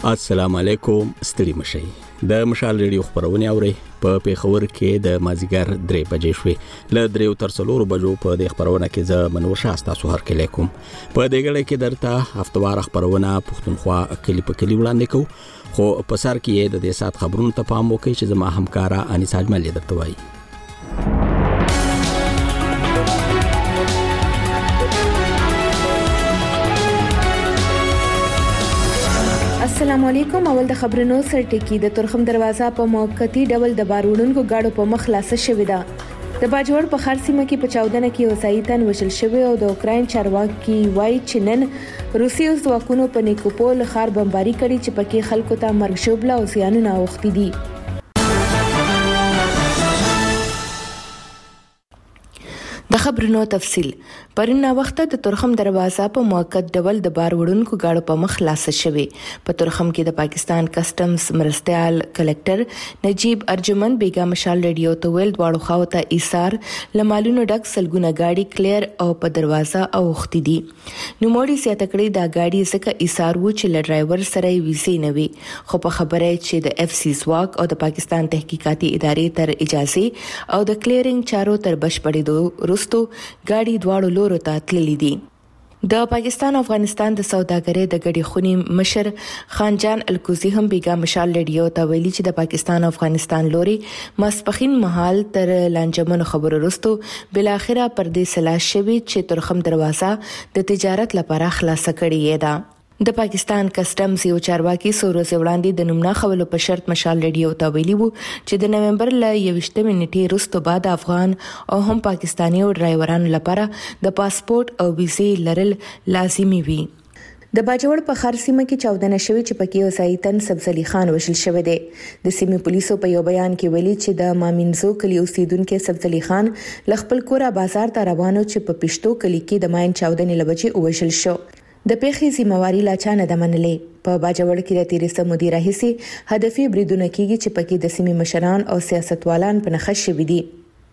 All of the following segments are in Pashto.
السلام علیکم، ستړي مشئ. د مشال ریډیو خبرونه اوري په پیښور کې د مازیګر 3 بجې شوې ل 3 تر 4 بجو په د خبرونه کې ز منور شاستا سوهر کې لیکم په دغه کې درته هفتوار خبرونه پښتونخوا کلی په کلی وړاندې کو خو په سر کې د دې سات خبرونو ته پام وکړئ چې زما همکارا انیس اجمل درته وایي. السلام علیکم. اول د خبرونو سرټکی د ترخم دروازه په موقتی ډول د بارونونکو گاډو په مخ خلاصه شوې ده. د باجوړ په خرسیمه کې په 14 کې وسایتن وشل شوی او د اوکراین چارواکي وایي چې نن روسي ځواکونو په نیکوپول ښار بمباري کړي چې پکې خلکو ته مرګ ژوبله او زیانونه اوښتي دي. د خبرونو تفصیل. پرون وخته د ترخم دروازه په موقت ډول د بار وړونکو گاډو په مخ خلاصه شوې. په ترخم کې د پاکستان کسٹمز مرستيال کلکټر نجیب ارجمند بیگا مشال ریډیو ته ویل دواړو خواو ته ایثار لمالونو ډک سلګونه گاډي کلیر او په دروازه اوختي دي. نو موړي سیاته کړی دا گاډي زکه ایثار و چې ل ډرایور سره ویزې نه وي، خو په خبره چې د اف سی ځواک او د پاکستان تحقیقاتي ادارې تر اجازه او د کلیرینګ چارو تر بشپړېدو وروسته گاډي دواړو لورو ته تللې دي. د پاکستان افغانستان د سوداګرۍ د غړي خونی مشر خان جان الکوزی هم بیگا مشال ریډیو ته ویلي چې د پاکستان افغانستان لوري ماسپخین محل تر لانجمن خبرو وروسته بل اخره پردې سلاش شوی چې ترخم دروازه د تجارت لپاره خلاصه کړې ده. د پاکستان کسٹمز یو چارواکي سوروز وړاندې د نمونه خولو په شرط مشال ریډیو ته ویلي وو چې د نومبر ل 21 نیټې وروسته بعد افغان او هم پاکستاني او ډرایورانو لپاره د پاسپورت او ویزې لرل لازمي وي. د باجوړ په خرسیمه کې 14 شوی چې پکې وسایتن سبزلی خان وشل شوی دی. د سیمې پولیسو په یو بیان کې ویلي چې د مامینزو کلی اوسیدونکو سبزلی خان لخپل کورا بازار ته روانو چې په پښتو کلی کې د ماین 14 لبجې وشل شو. د پیښې ذمہواری لا چا نه منلې. په باجوړ کې د 13 مدیر هيسي هدفي بریدونه کیږي چې پکې د سیمې مشران او سیاستوالان په نخښ شوي دي.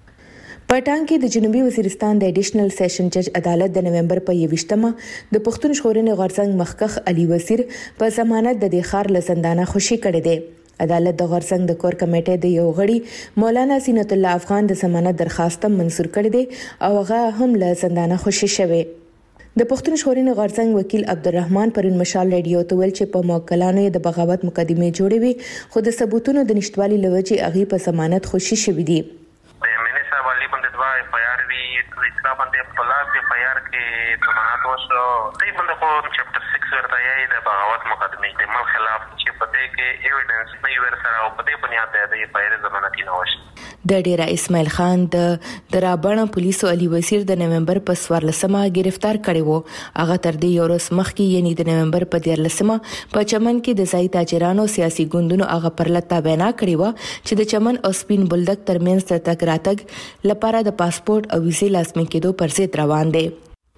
پټان کې د جنوبي وزیرستان د اډیشنل سیشن جج عدالت د نومبر په 21مه د پښتون ژغورنې غورځنګ مخکخ علي وزیر په ضمانت د خار لزندانه خوشي کړې ده. عدالت د غورځنګ د کور کمیټې د یو غړي مولانا زینت الله افغان د ضمانت درخواست منظور کړې ده او هغه هم لزندانه خوشي شوی. د پښتون ژغورنې غورځنګ وکیل عبدالرحمن پرون مشال ریډیو ته ویل چې په موکلانو د بغاوت مقدمه جوړې وي خو د ثبوتونو د نشټوالي لوجې اغي په ضمانت خوشي شوې دي. مینه صاحب علي باندې دوا پیار وی اطلاع باندې په لاس کې پیار کې ضمانت وشو دې باندې خو چپټر 6 ورته یې د بغاوت مقدمه د مل خلاف چې په دې کې ایویډنس نه ور سره او په دې بنیاد د پیار ضمانت نه وشو. د ډیرا اسماعیل خان د رابړه پولیسو علي وزیر د نومبر په 14مه گرفتار کړي وو. هغه تر دې یو ورځ مخکې یعنی د نومبر په 13مه په چمن کې د ځای تاجرانو سیاسي ګوندونو هغه پرلته بیان کړی و چې د چمن او سپین بولدک ترمنځ تګ راتګ لپاره د پاسپورت او ویزې لازمي کېدو پر ضد روان دي.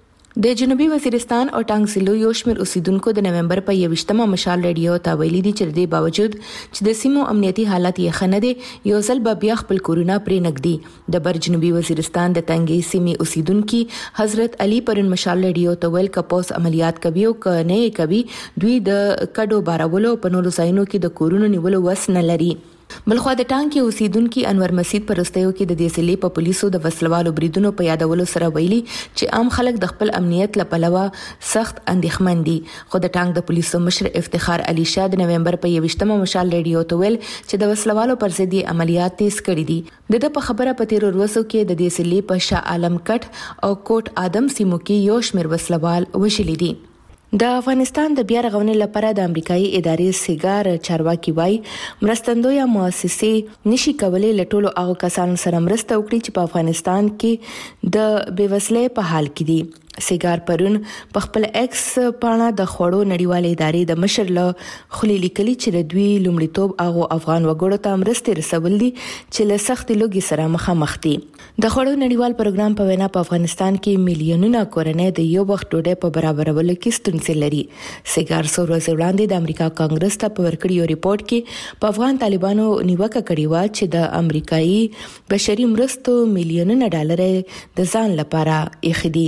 د جنوبي وزیرستان او ټانګ ضلعو یو شمېر اوسیدونکو د نومبر په 21مه مشال ریډیو ته ویلي دي چې د باوجود چې د سیمو امنیتي حالت یې ښه نه دي یو ځل به بیا خپل کورونه پرې نږدي. د بر جنوبي وزیرستان د تنګي سیمې اوسیدونکو حضرت علي پرون مشال ریډیو ته ویل کپوس عملیات کوي او کنه کوي دوی د کډو بارولو په نورو ځایونو کې د کورونو نیولو وس نه لري. بلخوا د ټانګ کې اوسیدونکو انور مسجد پرستیو کې د دې ضلع په پولیسو د وسلوالو بریدونو په یادولو سره ویلي چې عام خلک د خپل امنیت لپاره سخت اندېښمن دي. خو د ټانګ د پولیسو مشر افتخار علي شاه د نومبر په 21مه مشال ریډیو ته ویل چې د وسلوالو پر ضد عملیات تیز کړي دي. د په خبره په 13 ورځو کې د دې ضلع په شاه عالم کټ او کوټ ادم سیمو کې یو شمېر وسلوال وشلي دي. د افغانستان د بیا رغونې لپاره د امریکایي ادارې سیګار چارواکي وای مرستندویه مؤسسې نشي کولای لټولو هغه کسانو سره مرسته وکړي چې په افغانستان کې د بیوزلۍ په حال کې دي. سیګار پرون په خپل ایکس پاڼه د خوړو نړیوال ادارې د مشر له خلی لیکلي چې د دوی لومړیتوب هغه افغان وګړو ته مرستې رسول دي چې له سخت لوګي سره مخامخ دي. د خوړو نړیوال پروګرام په وینا په افغانستان کې میلیونونه کورنۍ د یو وخت ډوډۍ په برابرولو کې ستونزې لري. سیګار څو ورځې وړاندې د امریکا کانګرس ته په ورکړی یو ریپورت کې په افغان طالبانو نیوکه کړې و چې د امریکایي بشري مرستو میلیونونه ډالر د ځان لپاره یې خدي.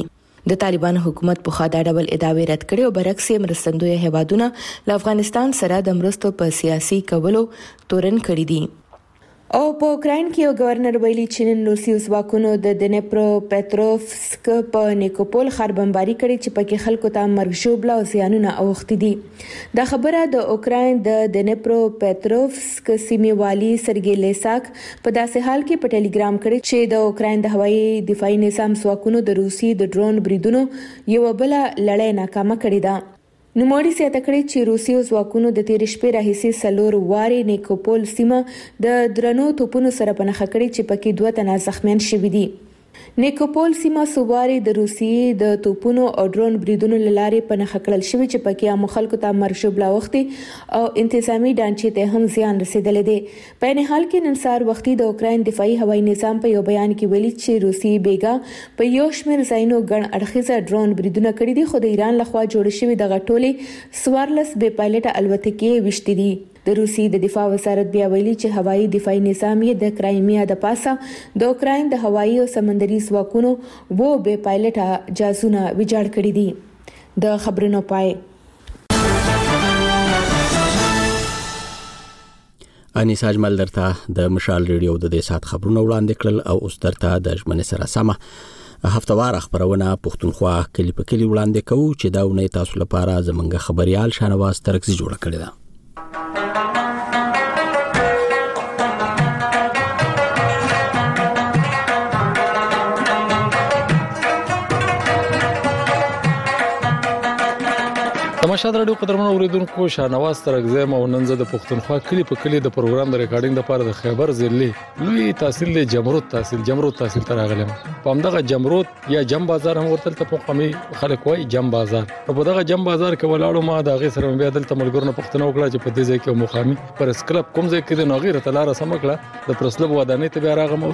د طالبان حکومت په خوا دا ډول ادعاوې رد کړې او برعکس یې مرستندوی هیوادونه له افغانستان سره د مرستو په سیاسي کولو تورن کړی دي. او په اوکراین کې یو گورنر ویلي چې نن روسي ځواکونو د دنیپرو پټروفسک په نیکوپول ښار بمباري کړې چې پکې خلکو ته مرګ ژوبله او زیانونه اوښتي دي. دا خبره د اوکراین د دنیپرو پټروفسک سیمې والي سرګی لیساک په داسې حال کې په ټلګرام کړی چې د اوکراین د هوایي دفاعي نظام ځواکونو د روسي د ډرون بریدونو یو بل لړۍ ناکامه کړې ده. نوموړي زیاته کړې چې روسي ځواکونو د تېرې شپې راهیسې 4 وارې نیکوپول سیمه د درنو توپونو سره په نښه کړې چې پکې 2 تنه زخمیان شوي دي. نیکوپول سیمه سواري د روسي د توپونو او ډرون بریدونو لارې په نښه کړل شوی چې پکې عام خلکو ته مرګ ژوبله اوښتي او انتظامی ډانچې ته هم زیان رسیدلی دی. په عین حال کې نن سهار وختي د اوکراین دفاعي هوایي نظام په یو بیان کې ویلي چې روسي بیګا په یو شمېر ځایونو ګڼ اړخیزه ډرون بریدونه کړي دي، خو د ایران لخوا جوړ شوي دغه ټولې 14 بې پایلټه الوتکې ویشتې دي. د روسي د دفاع وزارت بیا ویلي چې هوایي دفاعي نظام یې د کرایمیا د پاسه د اوکراین د هوایي او سمندري ځواکونو بې پایلټه جهازونه ویجاړ کړي دي. د خبرونو پای. انیسا اجمل درته د مشال ریډیو د دې سات خبرونه وړاندې کړل او اوس درته د ژمنې سره سمه هفتوار خبرونه پښتونخوا کلی په کلی وړاندې کوو چې دا ونه تاسو لپاره زمونږ خبريال شانواز ترکزي جوړ کړی دی. تماشاد رادیو قدرمن اوریدونکو شانواز ترکزی او نن زه د پښتونخوا کلی په کلی د پروګرام د ریکارډینګ لپاره د خیبر ضلع لوی تحصیل له جمرود تحصیل ته راغلم. په همدغه جمرود یا جم بازار هم ورته په قومي خلک وای جم بازار. په دغه جم بازار کې ولاړو ما د غي سره بیا دلته ملګرو پښتنو وکړه چې په دې ځای کې مخامي پرس کلب کوم ځای کې د ناغیره تلاره سمکړه د پرسلب ودانې ته بیا راغم او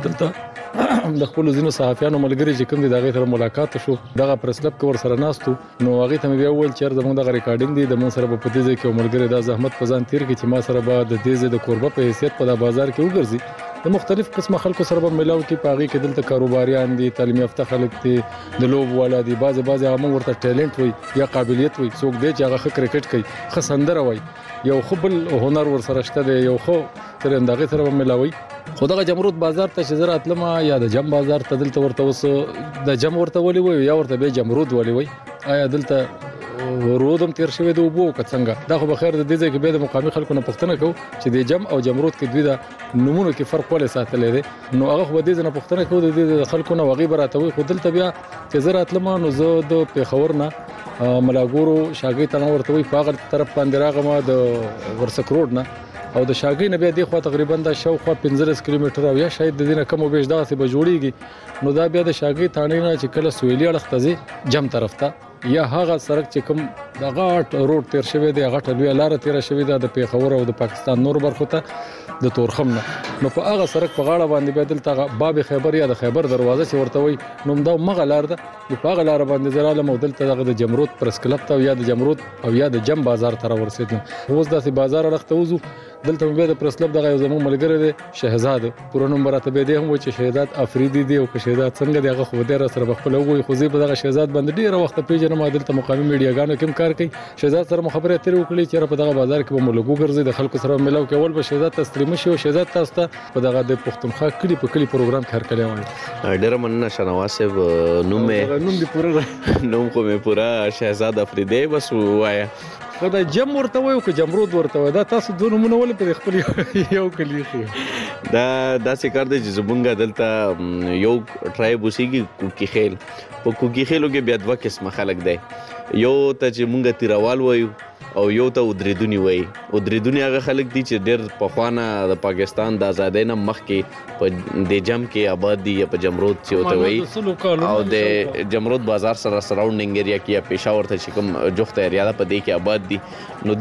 دلته د خپل زینو صحافیانو ملګری چې کوم دغه سره ملاقات شو دغه پرسلب کې ور سره ناستو نو هغه ته بیا ول چې زموږ دغه ریکارډینګ دی د مون سره په دې ځای کې ملګری د زحمت په ځان تیر کې چې ما سره به د دې ځای د قربه په حیثیت په بازار کې وګرځي د مختلف قسمه خلکو سره به ملاو کې پاغي کې دلته کاروباریان دي، تعلیم یافته خلک دي، د لوب والا دي، بعض هغه ورته ټیلنت وي یا قابلیت وي، څوک دی چې هغه کرکټ کوي، ښه سندره وي، یو خپل هنر ور سره شته دی، یو خو تر اندازې سره به ملاوي. خدغه جمرود بازار ته چې زراعت لمه یا د جم بازار ته دلته ورته وس د جم ورته ولي وي یا ورته به جمرود ولي وي، آیا دلته ورودم تیر شوی د وبو کڅنګه دا خو بخیر د دې ځای کې به د مقامي خلکو نه پوښتنه کوو چې د جم او جمرود کې دوی د نمونه کې فرق ولې ساتلې دي نو هغه خو د دې نه پوښتنه کوو د دې خلکو نه وغي براتوي. خو دلته بیا چې زراعت لمه نو زه د پیښور نه ملاګورو شاګي ته ورته وي په هغه طرف باندې راغمه د ورسک روډ نه او د شاګي نه بیا دی خو تقریبا د شاوخوا 15 کیلومتر او یا شاید د دې نه کم او بیش دغه څه به جوړیږي نو دا بیا د شاګي ثانې نه چې کله سویلي اړخ ته جم طرف ته یا هغه سړک چې کوم د غاټ روډ تیر شوی دی غاټ لوی لار تیر شوی دی د پیښور او د پاکستان نور برخو ته د تورخم نه نو په هغه سړک په غاړه باندې بدل ته باب خیبر یا د خیبر دروازه چې ورته وي نو دا مغه لار ده په هغه لار باندې زراله مودل ته د جمرود پرس کلب ته یا د جمرود او یا د جم بازار تر ورسېدم. اوس داسې بازار اړخ ته وځو دلته به د پرسلب دغه زموږ ملګری دی شهزاد پوره نوم راته به دی هم چې شهزاد افریدي دی او شهزاد څنګه دی هغه خو دې سره خپل وګوي خو زی په دغه شهزاد باندې ډیر وخت پیژنم دلته مقامي میډیاګانو کوم کار کوي. شهزاد سره خبره تیر وکړي چې په دغه بازار کې به ملګرو ګرځي د خلکو سره ملاو کې اول به شهزاد تسلیم شي او شهزاد تاسو ته په دغه د پښتونخوا کلی په کلی پروګرام کې هر کله وایي. ډیر مننه شنواز صاحب نوم دی پوره نوم خو مې پوره شهزاد افریدي بس وایا دا جم ورته وي او جمرود ورته وي دا تاسو دوه نمونه ولې په خپل یو کلی خو دا داسې کار دی چې زمونږ دلته یو ټرایب اوسېږي کوکی خیل په کوکی خیلو کې بیا دوه قسمه خلک دی یو ته چې مونږ تیروال وایو او یو ته ودریدونی وایي. ودریدونی هغه خلک دي چې ډېر پخوانه د پاکستان د آزادۍ نه مخکې په د جم کې آباد دي یا په جمرود چې ورته وایي او د جمرود بازار سره سراونډینګ ایریا کې یا پېښور ته چې کوم جوخته ایریا ده په دې کې آباد دي نو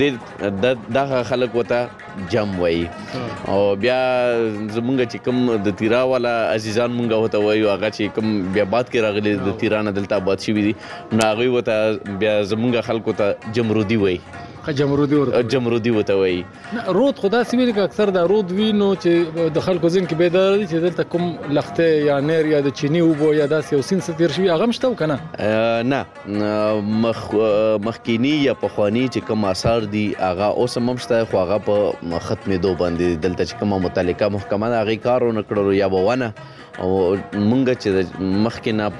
دغه خلک ورته جم وایي. او بیا زمونږ چې کوم د تیرا والا عزیزان مونږ ورته وایو هغه چې کوم بیا باد کې راغلي د تیرا نه دلته آباد شوي دي نو هغوی ورته بیا زمونږ خلکو ته جمرودي وایي جمرودي ورته جمرودي وته وایي. رود خدا سیمه کې اکثر د رود وینو چې د خلکو ځین کې بیدار دي چې دلته کوم لخته یا نیر یا د چینی وبو یا داسې یو سین ستیر شوی هغه مشته کنه. نه مخکینی یا پخوانی چې کوم آثار دي هغه اوس هم مشته، خو هغه په ختمېدو باندې دلته چې کومه متعلقه محکمه هغه کارونه کړو یا بونه او مونږ چې مخکې نه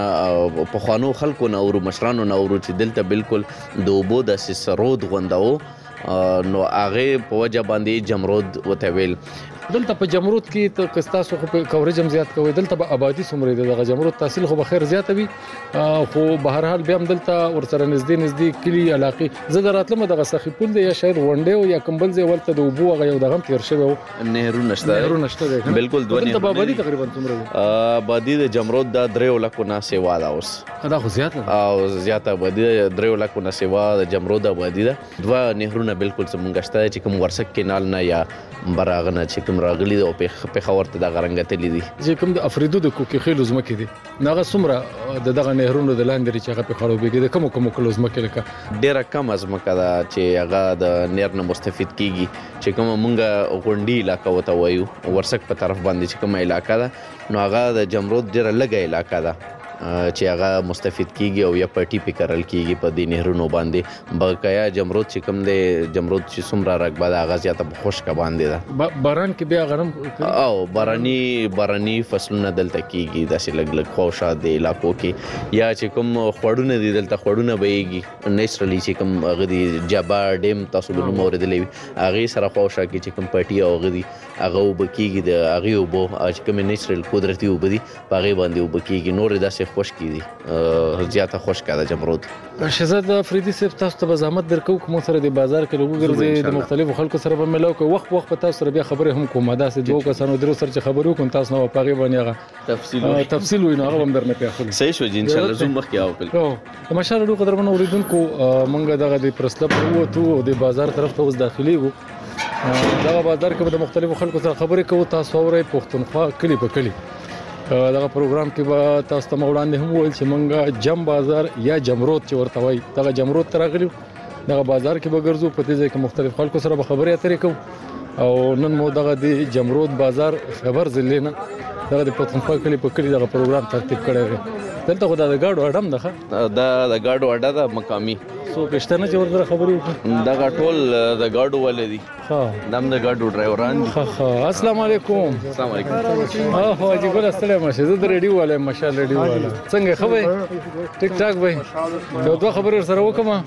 پخوانو خلکو نه او مشرانو نه اورو چې دلته بالکل د اوبو د سرود غونداو نو هغه په وجه باندې جمرود وته ویل. دلته په جمرود کې ته کستاسو خو کورج هم زیات کوي، دلته به آبادی څومره ده د جمرود تحصیل خو بخیر زیات وي، خو بهر حال بیا هم دلته ورسره نږدې کلی علاقې زه دراتلم دغه سخی پول دی یا شاید غونډه او یا کمبل ځای ولته د اوبو هغه یو دغه تیر شوی نهرو نشته بالکل دوه نهرو. آبادی تقریبا څومره آبادی د جمرود د 3 لکو نه سیوا ده اوس، دا خو زیات او زیات آبادی 3 لکو نه سیوا د جمرود آبادی ده. دوه نهرونه بالکل زمونږ شته چې کوم ورسک کینال نه یا براغنه چې کوم راغلي او په خورته د غرنګتلې دي چې کوم د افریدو د کوکي خېلو زمکه دي ناغه سمره دغه نهرونو د لاندې چې هغه په خړو بيګي د کوم کلو زمکه لکه ډیره کم زمکه دا چې هغه د نهر نه مستفید کیږي چې کوم مونږه غونډي علاقه وته وایو ورسک په طرف باندې چې کوم علاقه ده نو هغه د جمرود ډیره لګه علاقه ده چې هغه مستفید کیږي او یا پټي پکرل کیږي په دې نهرونو باندې. بقایا جمرود چې کوم دی جمرود چې څومره رقبه ده هغه زیاته خشک باندې ده. باران کې بیا غرم او باراني فصلونه دلته کیږي داسې لګ خوشا دی علاقو کې یا چې کوم خوړونه دي دلته خوړونه بهيږي نېچرالي چې کوم غدي جبا ډیم تاسو له موردلې هغه سره خوشا کې چې کوم پټي او غدي هغه وبکیږي د هغه وبو چې کوم نېچرال قدرتي وبدي هغه باندې وبکیږي نور داسې خوش کیدي زیاته خوش کاده جمرود. شهزاد افریدي صاحب تاسو ته زحمت درکو کوم سره د بازار کې لوګرځي د مختلفو خلکو سره به ملاو کو وخت په تاسو سره بیا خبره هم کوم دا سه دوه کسانو درو سره چې خبرو کوم تاسو نو پاغي باندې هغه تفصیل وینو هغه هم درنه پیاخل صحیح شو ان شاء الله زوم مخ کې او کل ماشاء الله قدرمن اوریدونکو مونږ دغه د پرسلب وته د بازار طرف ته اوس داخلي وو دغه بازار کې د مختلفو خلکو سره خبرې کوو تاسو اورئ پښتونخوا کلی په کلی دغه پروګرام کې به تاسو ته وړاندې هم ویل چې مونږه جم بازار یا جمرود چې ورته وایي دغه جمرود تر غلي دغه بازار کې به ګرځو په دې ځای کې مختلف خلکو سره به خبرې اترې کوو او نن مو دغه د جمرود بازار خبر زلینا دغه د پښتونخوا کلی په کلی دغه پروګرام ترتیب کړی دی. دلته خو د ګاډو اډم ده د ګاډو اډه ده مقامي سو پښتنه چې ورته خبرې وکړي دا ټول د ګاډو ولې دي نام د ګاډو ډرایوران دي. السلام علیکم. السلام علیکم. هو چې ګل استلې مشه زه د ریډیو والے ماشاء الله ریډیو والا څنګه خبرې ټیک ټاک وای یو دوه خبرې سره وکم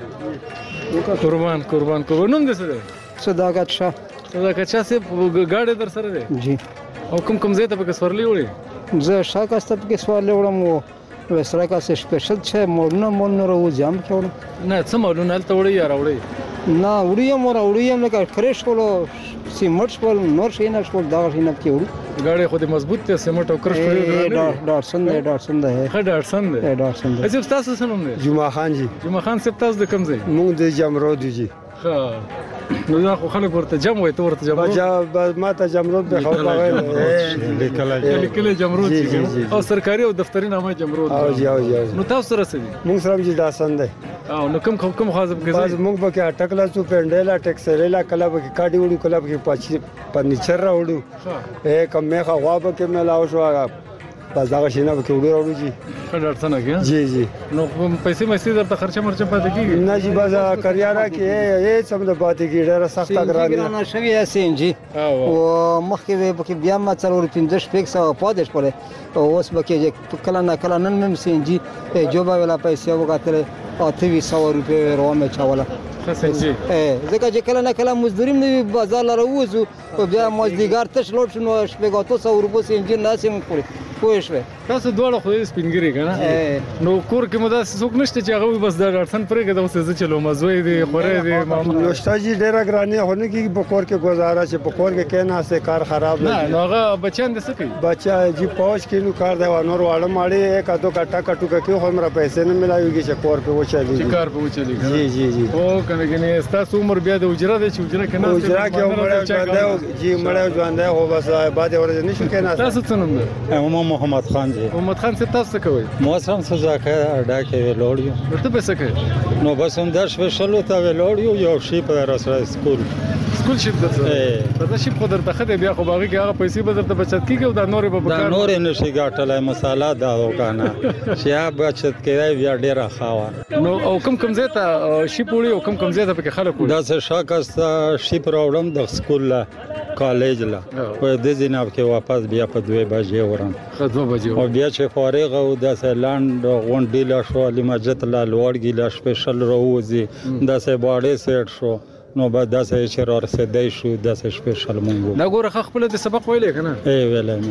قربان نوم دې څه دی؟ صداقت شاه سه ګاډي در سره دی جی. او کوم ځای ته په سورلی وړي زه شاکه ست په سوال وړم وسره کا څه سپیشل چې مولونه راو جام کړو نه څه مولونه تل وړي یا راوړي نه وړي لکه کریش کولو سیمټ کول نور شي نه کول دا شي نه کېوړو ګاډي خو دې مضبوط ته سیمټ او کرش کړی ډاټسن دی ډاټسن دی تاسو څه نوم دی؟ جمعه خان جی. جمعه خان صاحب تاسو د کوم ځای؟ مونږ د جمرود جی. نو دا خو خلک ورته جام وای ته ورته جمرود ما ته جمرود به خبر راغلی لیکل جمرود او سرکاري او دفتري نامه جمرود او جی نو تاسو سره څه دي؟ مونږ سره جی ډاټسن دی. او نو کوم خاصم کې باز مونږ به کې اٹکلا څو پندلا ټیکسریلا کلا به کې کاډي وړو کلا به کې پاچی فرنیچر راوړو کم میخه غوا به کې ملاو شو باز دا شینه به کې وړو راوړو جی. ډاټسن کې جی نو پیسې مې درته خرچه مرچه پاتې کیږي نه جی باز کریارا کې هیڅ سم د پاتې کیږي ډېر سخت ګرانه شوی اسین جی او مخکې به بیا ما څلور 15 پیکسه پاتې پړې او اوس به کې کله نن مې سین جی جوبا ولا پیسې وګاتره او 300 روپے روامه چاوله سنجي ځکه چې کله نه کله مزدوریم نه بازار لاره وځو او بیا مزدګار تش لوټ شنو شپږ 200 روپے سنجي ناسم پوه شوې تاسو دواړه خو سپینګری کنه نو کور کې مدا څوک نشته چې هغه بس د ډاټسن پرې کې د اوسه چلو مزوي دي خورې دي معمول نوشتاجي ډېر غرانه هونه کې په کور کې گزاره چې په کور کې کېنه سه کار خراب نه نو هغه بچان د څه کوي بچا جی پوج کې نو کار دی ونور واړه ماړي یک اته کټا کټو کې خو مر پیسې نه ملایوږي چې کور په وچالي چې کار په وچالي جی او کنه کې تاسو عمر بیا د اجره د اجره کې نه اجره کې عمر ژوند جی مړ ژوند هو بس بعد ورځ نشو کې نه تاسو څه نوم ده محمد خان جی. محمد خان څه تاسو کوي؟ موسم سزاکه اډا کې ویلوړیو. ته به څه کوي؟ نو بس هم درس وشلو ته ویلوړیو یو شی په راسره سکول شیپ درته دا شیپ خو درته خدای بیا خو باغی کې هغه پیسې به درته بچت کیږي او دا نور به دا نور نشي ګټلای مساله دا وکنه چې بچت کړای بیا ډیره خاوه. نو او کم زیاته شیپ وړي او کم زیاته پکې خلک وړي. دا څه شاکستا شیپ راوړم د سکول لا کالج لا په دې ځیناب کې واپس بیا په 2 بجې ورم. 2 بجې او بیا چې فارغ او د سلاند غونډې لا شو لمجت لا لوړګي لا سپیشل روزي د سه باډي سیټ شو نو بعد داسې چې را رسیدای شو داسې سپیشل مونږ. دا ګوره خپل د سبق ویلې کنه؟ ویلې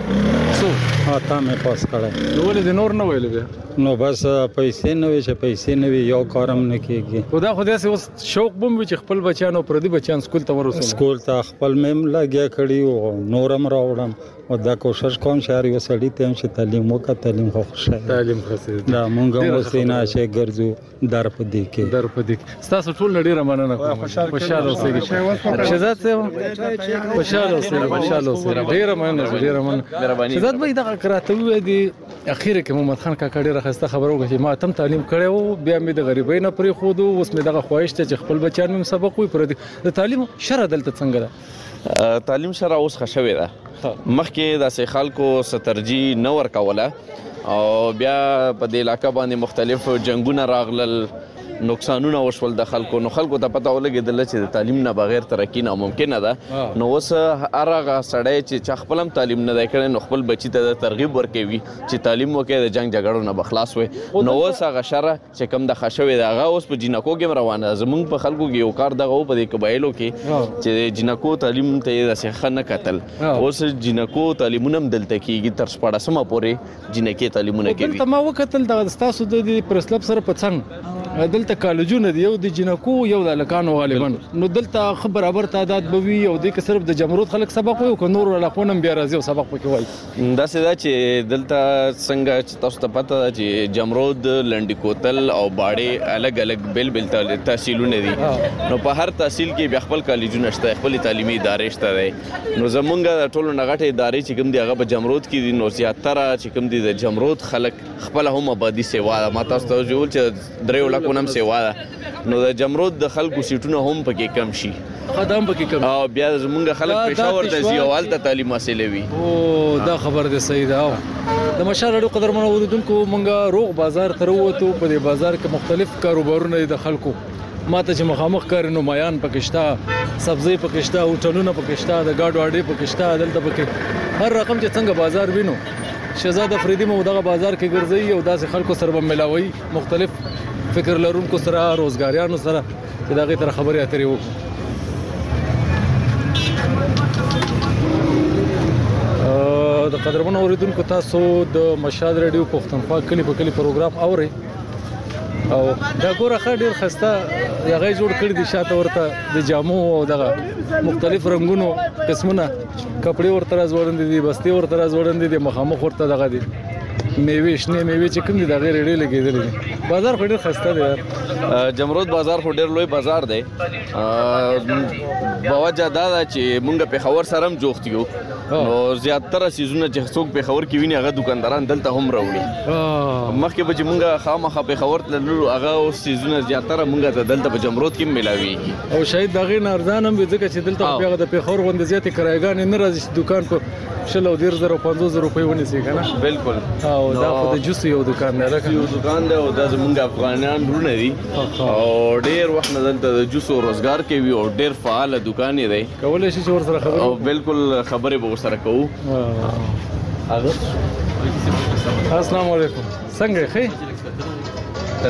نو څو تا مې پاس کړی. نو ولې د نور نه ویلې بیا؟ نو بس پیسې نه وي چې پیسې نه وي یو کارم نه کیږي. خدا داسې اوس شوق بم وي چې خپل بچیانو پردي بچیان سکول ته ورسوم. سکول ته خپل مې لګیا کړی او نورم راوړم او دا کوشش کوم چې هر یو سړی ته چې تعلیم وکړي تعلیم خو خوشاله تعلیم خاصه دا مونږ هم وسینا چې ګرځو در پدې کې تاسو ټول ډیره مننه کوم. خوشاله اوسئ. شهزاد صاحب خوشاله اوسئ. ډیره مننه. شهزاد بھائی دا کراته وې دي اخیره کې محمد خان کاکا ډیره خسته خبرو کوي چې ما تم تعلیم کړو بیا مې د غریبۍ نه پرې خو دو اوس مې دغه خواهش ته چې خپل بچیان مې سبق وي پر د تعلیم شرع دلته څنګه ده؟ تعلیم شرع اوس خښوي ده. مخکې د سې خلکو سترجی نه ورکوله او بیا په دې علاقې باندې مختلف جنگونه راغلل نقصانونه وشول د خلکو. نو خلکو ته پته ولګېدل چې د تعلیم نه بغیر ترقی ناممکنه ده. نو اوس هغه سړی چې خپل هم تعلیم نه دی کړی نو خپل بچی ته ترغیب ورکوي چې تعلیم وکړي د جنگ جګړو نه بخلاص وي. نو اوس هغه شرع چې کم د خښوي ده هغه اوس په جنکو کې روانه. زمونږ په خلکو کې یو کار دغه په دې قبایلو کې چې جنکو تعلیم ته داسې ښه نه کتل. اوس جنکو تعلیمونه هم دلته کېږي تر 14مه پورې جنکې تعلیمونه کوي. دلته ما وکتل د ستاسو د پرسلب سره په څنګ دلته کالجونه دی یو د جنکو یو د لکانو غالبا نو دلته برابر تعداد بوي او د کې صرف د جمرود خلک سبق وي او نور علاقونم بیا راځي او سبق پکې وایي. دا څه دا چې دلته څنګه چې تاسو ته پته ده چې جمرود لنډی کوتل او باړې الګ الګ بل تحصیلونه دي. نو په هر تحصیل کې بیا خپل کالجونه شته خپل تعلیمي ادارې شته دي. نو زمونږ د ټولو نغټې ادارې چې کوم دی هغه په جمرود کې دي. نو زیاتره چې کوم دي د جمرود خلک خپل هم آبادی سیوا ما تاسو ته جوړ چې 3 لکه نم سیوا ده. نو د جمرود د خلکو سیټونه هم پکې کم شي خدام پکې کم او بیا زمونږ خلک پېښور ته ځي او هلته تعلیم حاصلوي. او دا خبر دی صحیح ده. د مشال اړو قدرمنو اوریدونکو مونږه روغ بازار ته وروتو. په دې بازار کې مختلف کاروبارونه د خلکو ماته چې مخامخ کار نمایان پکشتا سبزی پکشتا هوټلونه پکشتا د گاډو اډې پکشتا دلته پکې هر رقم چې څنګه بازار وینو. شهزاد افریدی مو دغه بازار کې ګرځي او داسې خلکو سره ملاوي مختلف فکر لرونکو سره روزګاریانو سره چې دغه تر خبرې اترې وکړو. د قدرمنو اوریدونکو تاسو د مشال ریډیو پښتونخوا کلی په کلی پروګرام اورئ او دا ګوره ښه ډېر ښایسته هغه جوړ کړي دي شاته ورته د جامو او دغه مختلف رنګونو قسمونه کپړې ورته راځوړندې دي بستې ورته راځوړندې دي مخامخ ورته دغه دي میوې شنې میوې چې کوم دي دغه ډېرې لګېدلې دي. بازار خو ډېر ښایسته دی یار. جمرود بازار خو ډېر لوی بازار دی. بوجه دا ده چې مونږ پېښور سره هم جوخت یو نو زیاتره سیزونه چې څوک پېښور کې ویني هغه دکانداران دلته هم راوړي. مخکې به چې مونږ خامخا پېښور تللو هغه اوس سیزونه زیاتره مونږ ته دلته په جمرود کې ملاویږي او شاید دغه نه ارزان هم ځکه چې دلته په هغه د پېښور غونډه زیاتې کرایګانې نه راځي چې دکان په 150,000 روپۍ ونیسي کنه. بالکل. او دا خو د جوس یو دکان دی یو دکان دی او دا زمونږ افغانان ورونه دي او ډېر وخت نه دلته د جوس او روزګار کوي او ډېر فعال دکان دی. کولی شي چې ورسره خبرې او بالکل خبرې به ورسره کوو. السلام علیکم څنګه یې ښه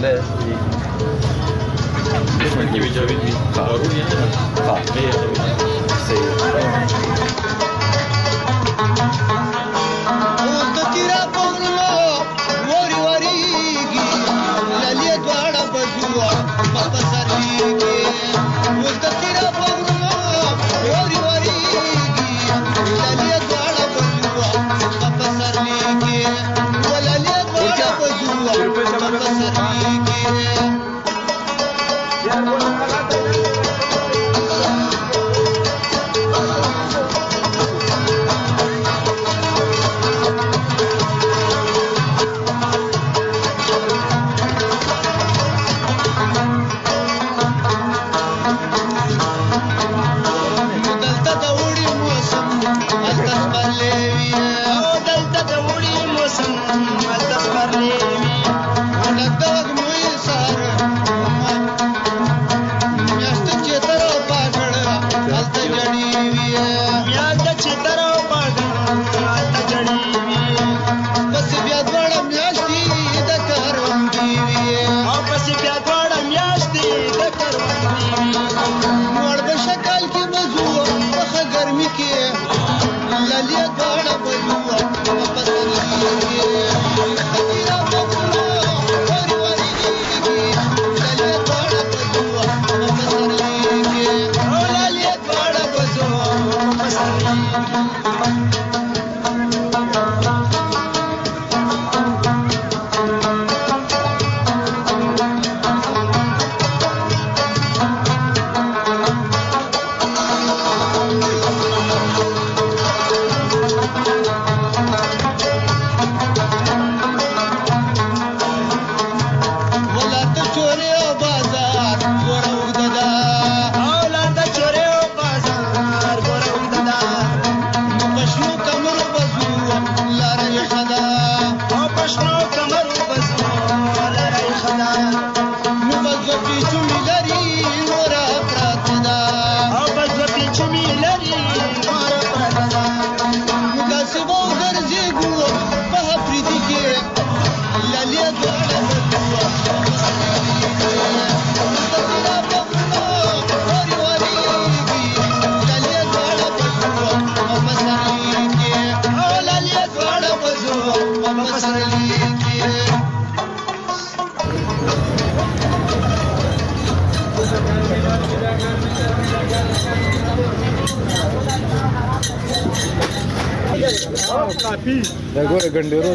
دا ګوره ګنډېرو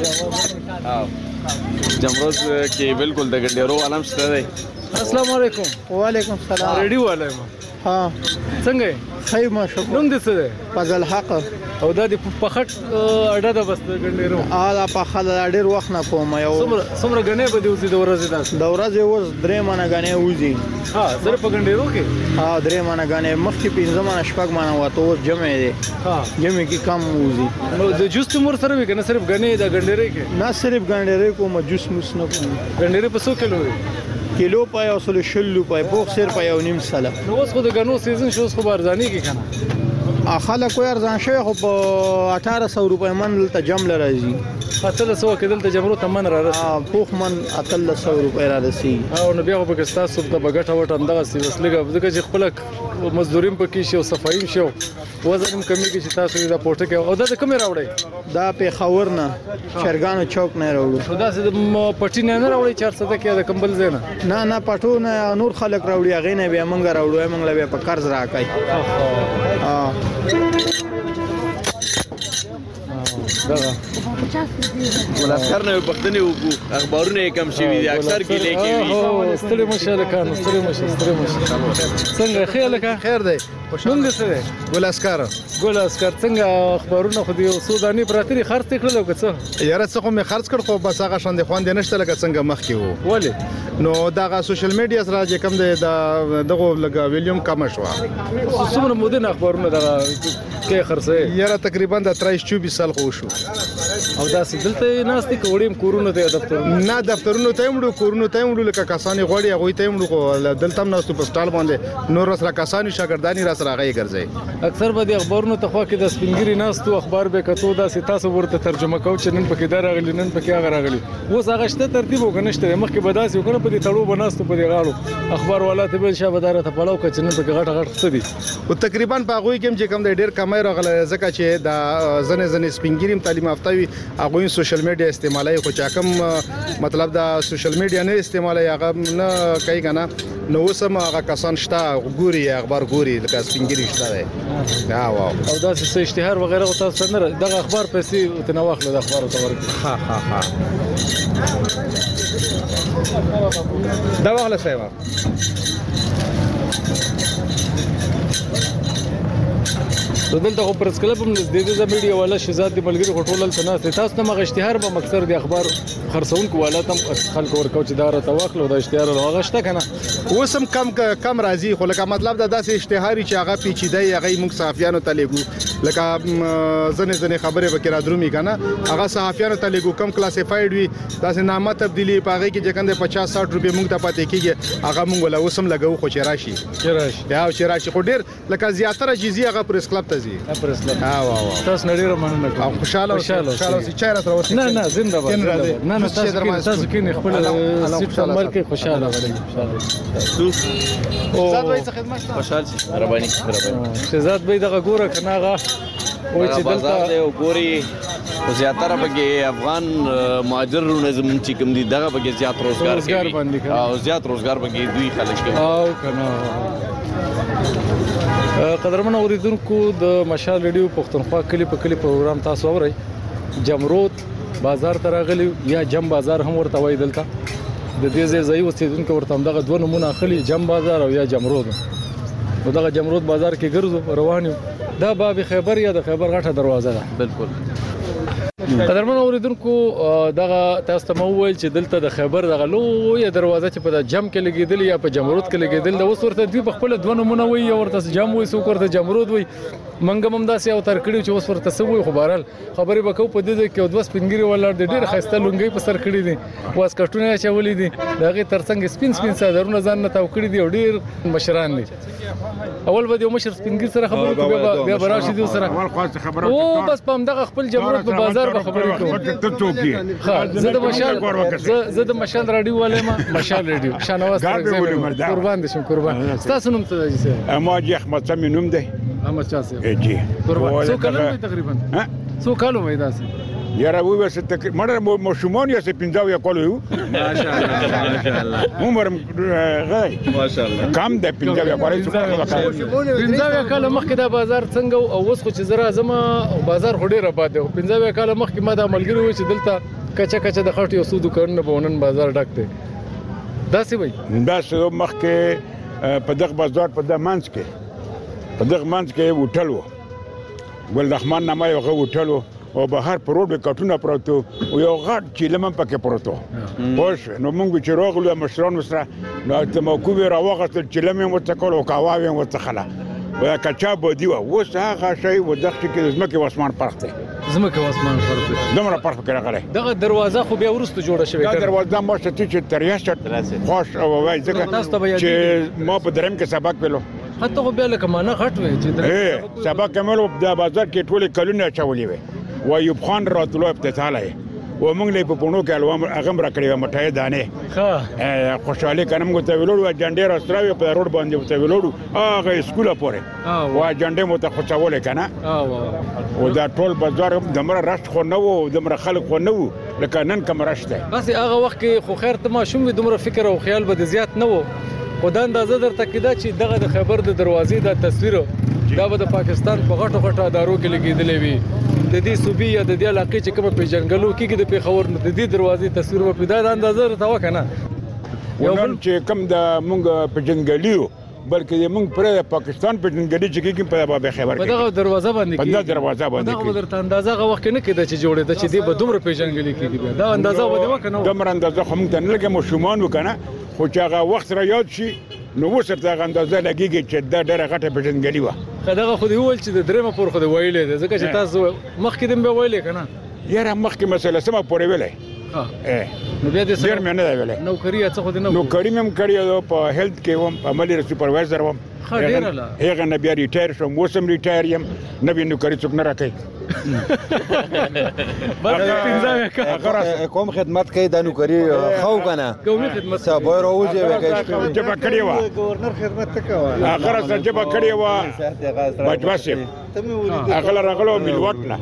جمروت کې بالکل د ګنډېرو علم شته دی. السلام علیکم. وعلیکم السلام. ریډیو والے ما ها څنګه خیر ما شکر. نوم دې څه دی؟ فضل حق. او دا د پخټ اډه د بس ګنډېرو دا په خل ډېر وخت نه کوم یو څومره غنې به دی اوسې د ورځې داس د ورځې اوس 3 منه غنې وځي. ها سره په ګنډېرو کې 3 منه غنې مخکې 15 منه شپږ منه وته اوس جمع دی. جمع کې کم وځي. نو د جوس تمور سره وي کنه صرف غنې د ګنډېرې کې؟ نه صرف ګنډېرې کوم جوس مس نه کوم. ګنډېرې په 100 کیلو وي. کیلو پای او سل شلو پای پوخ سر پای او نیم ساله. نو اوس خو د غنو سیزن شو، اوس خو ارزانی کې کنه خلک کوی ارزان شوی خو په 1800 روپۍ من دلته جمله راځي. 1800 کې دلته جمرو ته من را رسي. پوخ من 1800 روپۍ را رسي. او نو بیا خو په تاسو ته بغټه وټه اندغه سی وسلګه ځکه چې خپل مزدوریم پکې شي او صفایم شي وزن کمی کې چې تاسو دا پورته کې او دا کوم راوړی؟ دا په خاور نه شرګانو چوک نه راوړو. دا د پټی نه راوړی 400 کې د کمبل زینه؟ نه پټو نه نور خلک راوړي هغه نه بیا مونږ راوړو مونږ له په قرض راکای. ولاسکر نه پښتني وګو اخبارونه کم شوي دي اکثر کې لیکي وي. ستړي مشاله کار ستړي مشه څنګه خیال کا خیر دی نوم دې څه دی؟ ګلاسکر څنګه اخبارونه خو دې سوداني پراتري خرڅ کړل او څه یاره څه خو مې خرڅ کړ خو بس هغه شان دي خوان دې نشته لکه څنګه مخکې وو. ولې؟ نو دا سوشل میډیا سره چې کم دی دغه لګا ویلیوم کم شو. څومره مودن اخبارونه دا کې خرڅه یاره تقریبا د 23-24 سال خو شو. او دا دلته ناستې کوړیم کورونه ته دفتر نه دفترونو ته وړو کورونو ته وړو لکه کسانې غوړي هغه ته وړو خو دلته هم ناستو په سټال باندې نور سره کسانې شاګردانی را سره غي ګرځي. اکثر به د اخبارونو ته خو کې د سپینګری ناستو اخبار به کتو دا تاسو ورته ترجمه کوو چې نن پکې دا راغلی نن پکې هغه راغلی. اوس هغه شته ترتیب وګنهشته مخکې به داسې وکړه په دې تړو بناستو په دې غاړو اخبار والا ته بل شابه داره ته پلاو کچ نن پکې غټ څه دي او تقریبا په هغه کې چې کم د ډیر کمای راغله ځکه چې دا زنه سپینګریم تعلیم یافته وي هغه سوشل میډیا استعمالای خو چا کم مطلب دا سوشل میډیا نه استعمالای هغه نه کوي کنه نو سم هغه کسان شته ګوري اخبار ګوري لکه سپینګری شته دی. واو او دا څه اشتهار وغیرہ تاسو نه دغه اخبار پیسې تنواخله د اخبار ته ورکړي. ها دا واغله سیوا دلته خو پرس کلب هم د دې میډیا والا شهزاد د ملګری هټول ته نه تاسو نه مغه اشتهار به مکسر د اخبار خرڅونکو والا تم خلک ورکو چې دار تواخلو د اشتهار هغه شته کنه اوسم کم راځي خو لکه مطلب دا داسې اشتهاري چې هغه پیچیده هغه موږ صحافیانو ته لګو لکه ځنې خبره وکړه درومي کنه هغه صحافیانو ته لګو کم کلاسیفاید وي داسې نامه تبدیلی پاږي کې چې کنده 50-60 روپیا موږ ته پاتې کیږي هغه موږ ولا اوسم لګو خو چې راشي خو ډیر لکه زیاتره جزئي هغه پرس کلب ته زی پرس کلب تاسو نړۍ مننه کوم خوشاله چې چا را وسی نه زنده باد نه تاسو کې خپل سیټ عمل کې خوشاله غواړم شهزاد بھائی څه خدمت خوشاله شي ربانی شهزاد بھائی دغه ګوره کناغه وای چې دلته ګوري زیاتره بګي افغان مهاجرونه زمون چې کوم دي دغه بګي زیات روزګار کوي او زیات روزګار بګي دوی خلک کوي او کنه قدرمن اوریدونکو د مشال ریډیو پښتونخوا کلی په کلی پروګرام تاسو اورئ. جمروت بازار ته راغلی یا جم بازار هم ورته وای دلته د دې ځای اوسیدونکو ورته دغه دوه نمونه اخلي جم بازار او یا جمروت. دغه جمروت بازار کې ګرځو روان یو دا باب خیبر یا د خیبر غټه دروازه ده. بالکل قدرمن اوریدونکو دغه تاسو ته وویل چې دلته د خیبر دغه لویه دروازه چې په جم کې لګیدل یا په جمروت کې لګیدل د اوس ورته دوی په خپل دوه نمونه وي یا ورته جم وي څوک ورته جمروت وي منګم هم داسې او تر کړیو چې اوس ورته سوي خو بهرال خبرې وکاو په دې کې دوه سپینګری ولاړ د ډېر خسته لونګي په سر کړی دي واس کټونه چولې دي دغه ترڅنګ سپین صدرونه ځان نه تاو کړی دي او ډېر مشران دي. اول به یو مشر سپینګری سره خبرې کوي بیا براشي دي سره او بس په دغه خپل جمروت په بازار به خبرې کوي. زه د مشال رادیو والے ما مشال رادیو شانواز قربان دي شم قربان تاسو نوم څه دی؟ ما جی احمد سمي نوم دی احمد چا سي جی قربان څو کلو تقریبا څو کلو وای داسې یاره وې څه تقریبا مشومان یا څه 15 کال یو ماشاءالله عمر غي ماشاءالله کم د 15 کال 15 کال مخکې دا بازار څنګه او اوس خو چې زرا زما بازار خو ډیر آباد دی 15 کال مخکې ما دا ملګری و چې دلته کچا د خټ یو سودو کارونه بونن بازار ډک دی دا څه وای دا څه مخکې په دغه بازار په د مانځ کې وټل وو ګل رحمان نامه یو غوټلو او بهر پروډ کټونه پروتو او یو غټ چیلم پکې پروتو اوس نو موږ چې راغلو مشران سره نو ته موکو راوغه چیلم مو تکول او کاواوي مو تخلا و کچا بودی و اوس هغه شی و دغه کې زمکه واسمان فرق دی زمکه واسمان فرق دی دمره فرق کې راغلی دغه دروازه خو بیا ورسته جوړه شوې دا دروازه مو چې تریاست خوش او وای ځکه چې ما په درم کې سبق ویلو حتی خو بیا لکه مانه غټ وې چې سبق کمل د بازار کې ټول کلونه چولې وي و ایوب خان راتلو ابتداله و موږ له په پونو کې الوام اغم را کړی و مټای دانه ها خوشاله کنم غو ته ویلوړو جنډې راستراوي په روډ باندې ته ویلوړو هغه سکول پورې و جنډې مو ته خوشاله کنه او دا ټول بازار دمر راشت خو نه وو دمر خلک خو نه وو لکه نن کوم راشته بس هغه وخت کې خو خیر ته ما شوم دومره فکر او خیال به زیات نه وو خدای اندازه درته کېده چې دغه د خیبر د دروازې د تصویر دا به د پاکستان په غټو ادارو کې لګېدلې وي د دې صوبې یا د دې علاقې چې کومه پیژنګلو کېږي د پیښور د دې دروازې تصویر به پیدا د اندازه درته وکنه یو بل چې کوم د مونږ پیژنګلیو بلکې موږ پر پاکستان پیژنګلی چې کېږي په باب خیبر په دغه دروازه باندې په دغه دروازه باندې دغه درته اندازه غو وخت نه کېده چې جوړېده چې دې به دومره پیژنګلی کېږي دا اندازه و دې وکنه دومره اندازه خو موږ ته نه لګي مو شومان وکنه خو چې هغه وخت را یاد شي نو وسر ته اندازه لګيږي چې دا ډېره غټه پیژنګلی و خدغه خو دی ول چې د درېمه پور خو دی ویلې ځکه چې تاسو مخکې دم به ویلې کنه یاره مخکې مسله سم پورې ویلې نو بیا دې ډېر مې نه ویلې نوکری څه خو دې نو کړی مې کړی په هیلث کې وم عملي سپروایزر وم هغه نه بیا ریټایر شوم وسم ریټایر یم نه به نوکری څوک نه راکړي کوم خدمت کوي د نوکری خو کنه کومي خدمت صبر راوځي وکړي جبا کړی و گورنر خدمت تکوا هغه سره جبا کړی و بچواسه هغه راغلو ملوټ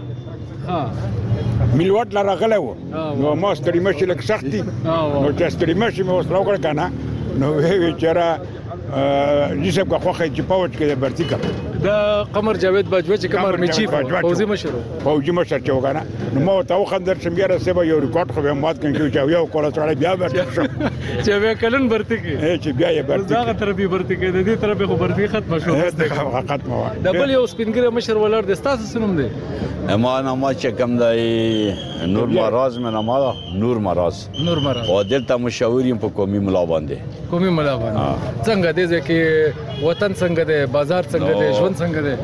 لا راغلو نو ما ستړي مشي لک سختي نو چې ستړي مشي مې وسلو کړ کنه نو وی چیرې جسب کا خوخه چې پاوچ کې برتی کا دا قمر جاوید باجوه چې قمر میچی فوزي مشر چې وګانا نو ما ته خندر شم بیا سبا یو ریکارډ خو مات کړي چې یو کوله سره بیا برتی چې بیا کلن برتی کې چې بیا یې برتی دا تر به برتی کې د دې تر به خو برتی ختم شو ختم و دا بل یو سپینګره مشر ولر د تاسو سنوم دی ما نامه چې کوم دی نور مراز مې نامه نور مراز او دلته مشاوریم په قومي ملا باندې څنګه دې ځکه وطن څنګه دی بازار څنګه دی ژوند څنګه دی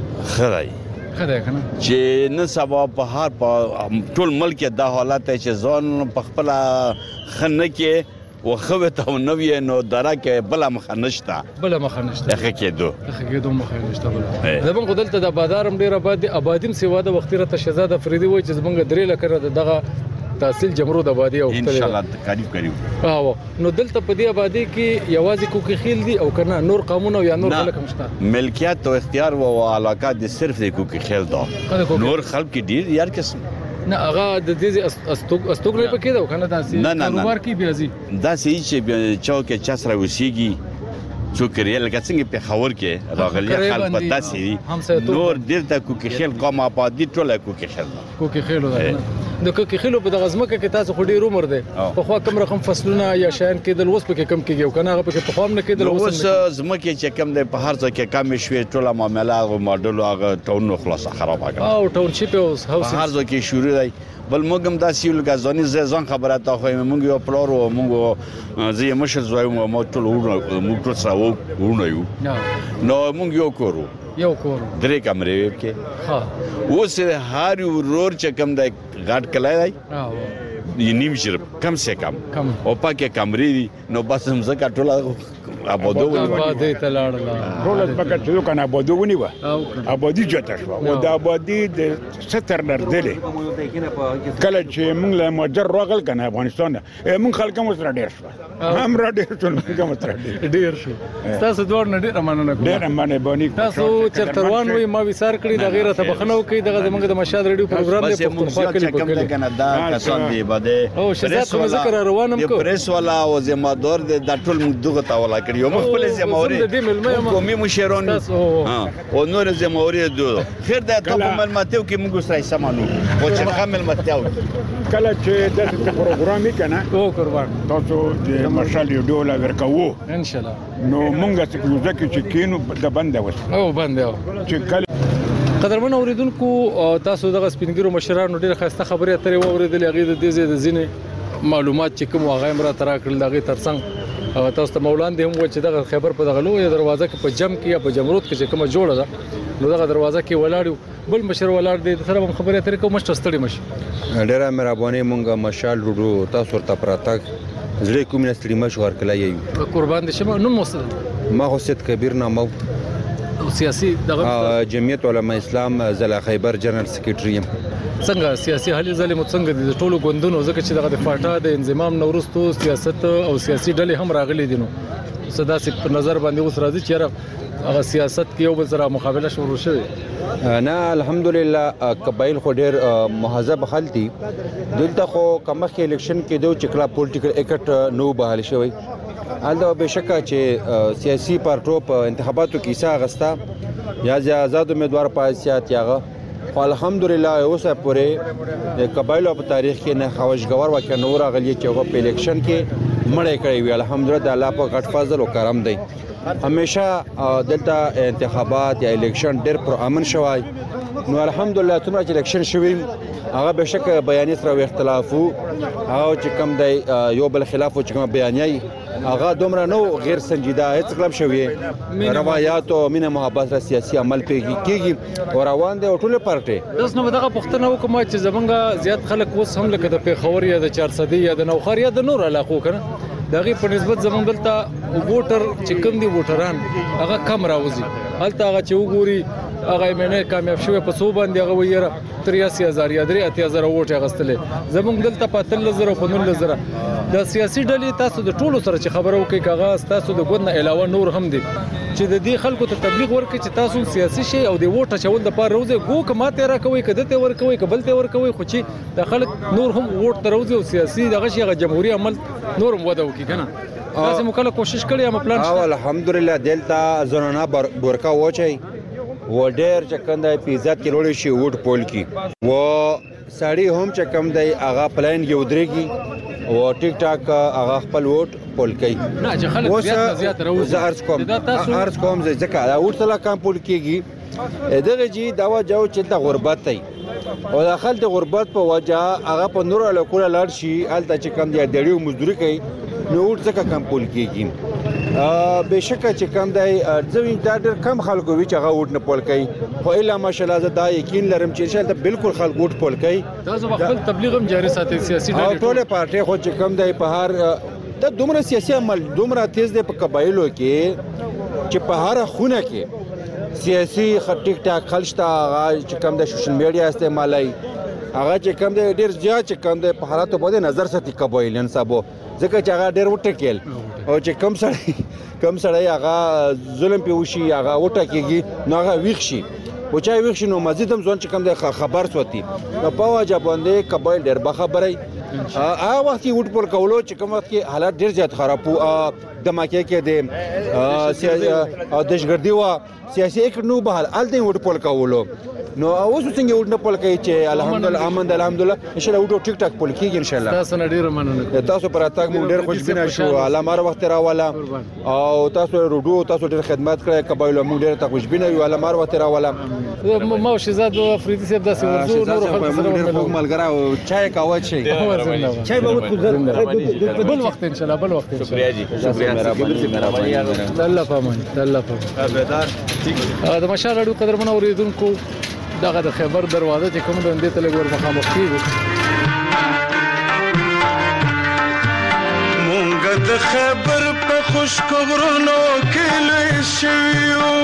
خدای کنه چې نن سبا په هر ټول ملک دا حالت چې ځان په خپل خنه کې وخوه ته نو نو درا کې بل مخنشتا اخه کېدو مخنشتا بل زمون قدلته د بازارم ډیر آبادیم سیوا د وخت را تشزاده فریدي وای چې زمونږ درې لکه دغه تحصیل جمرود آبادی او ان شاء الله قریب نو دلته په دې آبادی کې یوازې کوکي خیل دي او کنه نور قانون او یا نور خلک مشته ملکیت او اختیار او علاقه د صرف د کوکي خیل دا نور خلک ډیر یار قسم نه هغه د دې استوګ نه پکې دا کنه داسې کاروبار کې بیازي داسې چې چوک چسره وسیږي څوکري لکه څنګه په خور کې راغلي خلک پتا سي نور دلته کوکي خیل قوم آبادی ټوله کوکي خیل د کوکي خیلو په دغه ځمکه کې تاسو خو ډیر عمر دی په خو کم رقم فصلونه یا شاین کېدل وس په کې کم کېږي او کنه هغه په کې په خام نه کېدل وس ځمکه چې کم دی په هر ځای کې کم شوي ټوله معاملې او ماډل هغه ټاون خلاص خراب هغه او ټاونشیپ اوس هاوس هر ځای کې شروع دی بل موږ هم داسې یو لګازونی ځان خبره تا خو موږ یو پلار او موږ زه مشر زوی مو ټول موږ ټول سره ورونه یو نو موږ یو کور درې کمرې کې اوس هر ورور چې کم دی غاټ کلای دی نیم شرب کم سے کم او پاکه کمرې دي نو بس هم زکه ټوله آبادو آبادی ته لاړل ټول ځمکه چې کنه آبادو ونیوه آبادي جوته شوه او د آبادي د 70 نردلې کله چې موږ له مجر راغل کنه افغانستان موږ خلک هم سره ډېر شو هم را ډېر ټول موږ هم سره ډېر شو تاسو دوه نه ډېر مننه کوم ډېر مننه باندې تاسو چرته روان وي ما وسار کړی د غیرت بخنو کوي دغه زمونږ د مشاد ریډیو پروګرام دی پښتونخوا کلی په کلی کنه دا کسان دی بده او شزات کوم ذکر روانم کو پریس والا او زمادار د ټول موږ دغه تاولا کړی یو خپل زموري کومي مشرون او نور زموري دو خیر دا ته معلوماتو کې موږ سره سمانو او چې کامل متاو کله چې د پروګرام کنه او قربان تاسو د مشال ریډیو لا ورکوو ان شاء الله نو موږ څه چې کینو د بنده وس او بنده چې کله قدرمن اوریدونکو تاسو دغه سپینګیرو مشرانو ډېر خسته خبرې اترې واوریدلې هغه د دې ځینې معلومات چې کوم واغې مرا ترا کړل دغه ترڅنګ تاسو ته مولان دی هم چې دغه خبر په دغه لوی دروازه کې په جم کې یا په جمرود کې چې کومه جوړه ده نو دغه دروازه کې ولاړو بل مشر ولاړ دی سره هم خبرې اترې کوم مشتستړي مش ډېر مهرباني مونږه مشال ډوډو تاسو ورته پراتک زړه کوم نسلی مشور کړی یو قربان دي شمه نو مستد ما حسید کبیر نامو سیاسي دغه جمعیت علماء اسلام ضلع خیبر جنرال سیکریټری څنګه سیاسي حالي ظالم څنګه د ټولو غوندونو ځکه چې دغه د فاټا د انضمام نورستو سیاست او سیاسي ډلې هم راغلي دي نو صدا سي په نظر باندې اوس راځي چې هغه سیاست کې یو بل سره مقابله شروع شوه نه الحمدلله قبایل خو ډېر مهذب خلک دي دلته خو کمخ الیکشن کې دوه چکلا پولیټیکل اکټ نو بحال شوی البته بشکه چې سیاسي پارټو په انتخاباتو کې حصہ غستا یا آزاد امیدوار پایسیات یاغه الحمدلله اوسه پورې د قبایلو په تاریخ کې نه خوشګور واکه نور غلی چې په الیکشن کې مړې کړې وی الحمدلله د الله په غټ فضل او کرم دی همیشه دلته انتخابات یا الیکشن ډېر پر امن شوی نو الحمدلله څومره چې الیکشن شوی هغه بشک بیانې سره اختلافو او چې کم دی یو بل خلاف او چې کوم بیانې هغه دومره نو غیر سنجیده هیڅ کلم شوی روایت او مینه محبت را سیاسي عمل کېږي او روان دي ټول پارټي اوس نو دغه پښتنه وکم چې زمونږ زیات خلک اوس هم لکه د پیښور یا د 400 یا د نوخار یا د نور علاقو کنه دغه په نسبت زمونږ دلته ووټر چې کوم دي ووټران هغه کم راوځي هلته هغه چې وګوري هغه مینه کامیاب شوی په سو باندې هغه ویره 83000 یا 3000 ووټ غستلې زمونږ دلته په 3000 او 15000 د سیاسي ډلې تاسو د ټولو سره چې خبرو کوي کاغذ تاسو د ګوند علاوه نور هم دي چې د دې خلکو ته تبلیغ ورکړي چې تاسو سیاسي شي او د ووټ چول د پاره روزه ګو کماته را کوي کده ته ور کوي قبل ته ور کوي خو چې د خلک نور هم ووټ تروزه او سیاسي دغه شی جمهوریت عمل نور هم وده وکي کنه تاسو مکله کوشش کړی ام پلان او الحمدلله دلته زنانه برکا وچي و ډېر چې کنده پیزات کې وروړي شي ووټ پول کی و ساړي هم چې کم دی هغه پلان یو درېږي او ټیک ټاک هغه خپل ووټ پول کوي نه چې خلک زیات راوځي ارز کوم ځکه دا ووټ تل کم پول کیږي دغه جی دا وجو چې د غربت دی او داخل د غربت په وجه هغه په نور علاقو لاړ شي الته چې کم دی ډېریو مزدوري کوي نو ووټ ځکه کم پول کیږي بشکه چې کم دی ځوی دا ډېر کم خلکو وی چې هغه ووټ نه پول کوي خو الا ماشاءالله زه دا یقین لرم چې انشاءالله بالکل خلک ووټ پول کوي تاسو خپل تبلیغ هم جاري ساتي سیاسي ډلې ټول پارټي خو چې کم دی په هر د دومره سیاسي عمل دومره تیز دی په قبایلو کې چې په هر خونه کې سیاسي ټیک ټاک خلشتا چې کم د سوشل میډیا استعمالي هغه چې کم دی ډېر زیات چې کم دی په حالاتو باندې نظر ساتي قبایلین صاحب ځکه چې هغه ډېر وټکیل او چې کم سړی هغه ظلم پیوشي هغه وټکیږي نو هغه ویښ شي او چا ویښ شي نو مزید هم ځون چې کم دی خبر سوتی نو په وجه باندې قبایل ډېر بخبري هغه وخت کې وټ پر کولو چې کوم وخت کې حالات ډېر زیات خراب وو دماکه کې د دشګردي وا سیاسي یک نو بحال الته وټ پر کولو نو اوس څنګه وټ نه پول کوي چې الحمدلله امن الحمدلله ان شاء الله وټو ټیک ټاک پول کیږي ان شاء الله تاسو نه ډیر مننه تاسو پر اتاک مو ډیر خوشبینه شو علامه وخت راواله او تاسو روډو تاسو ډیر خدمات کړی قبایل مو ډیر ته خوشبینه یو علامه وخت راواله ما شهزاد افریدي صاحب داسې ورزو نور خلک سره ډیر خوږ ملګری او چای کاوه شي چای به بل وخت ان شاء الله بل وخت شکریہ جی شکریہ الله پامان الله پامان د مشال اړو قدرمن اوریدونکو دغه د خیبر دروازه چې کوم د دې تل ور مخامخ کیږي مونږ د خیبر په خشک غرونو کې لوی شوي یو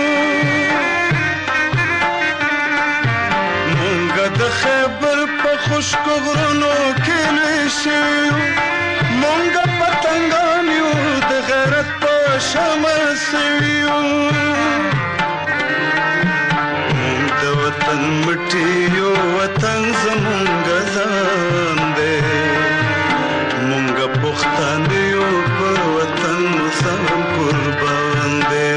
مونږ د خیبر په خشک غرونو کې لوی شوي یو مونږ پتنګان یو د غیرت په شمع سوي یو مونږ د وطن مټي یو وطن زمونږ ځان دی مونږ پښتانه یو په وطن سم قربان دی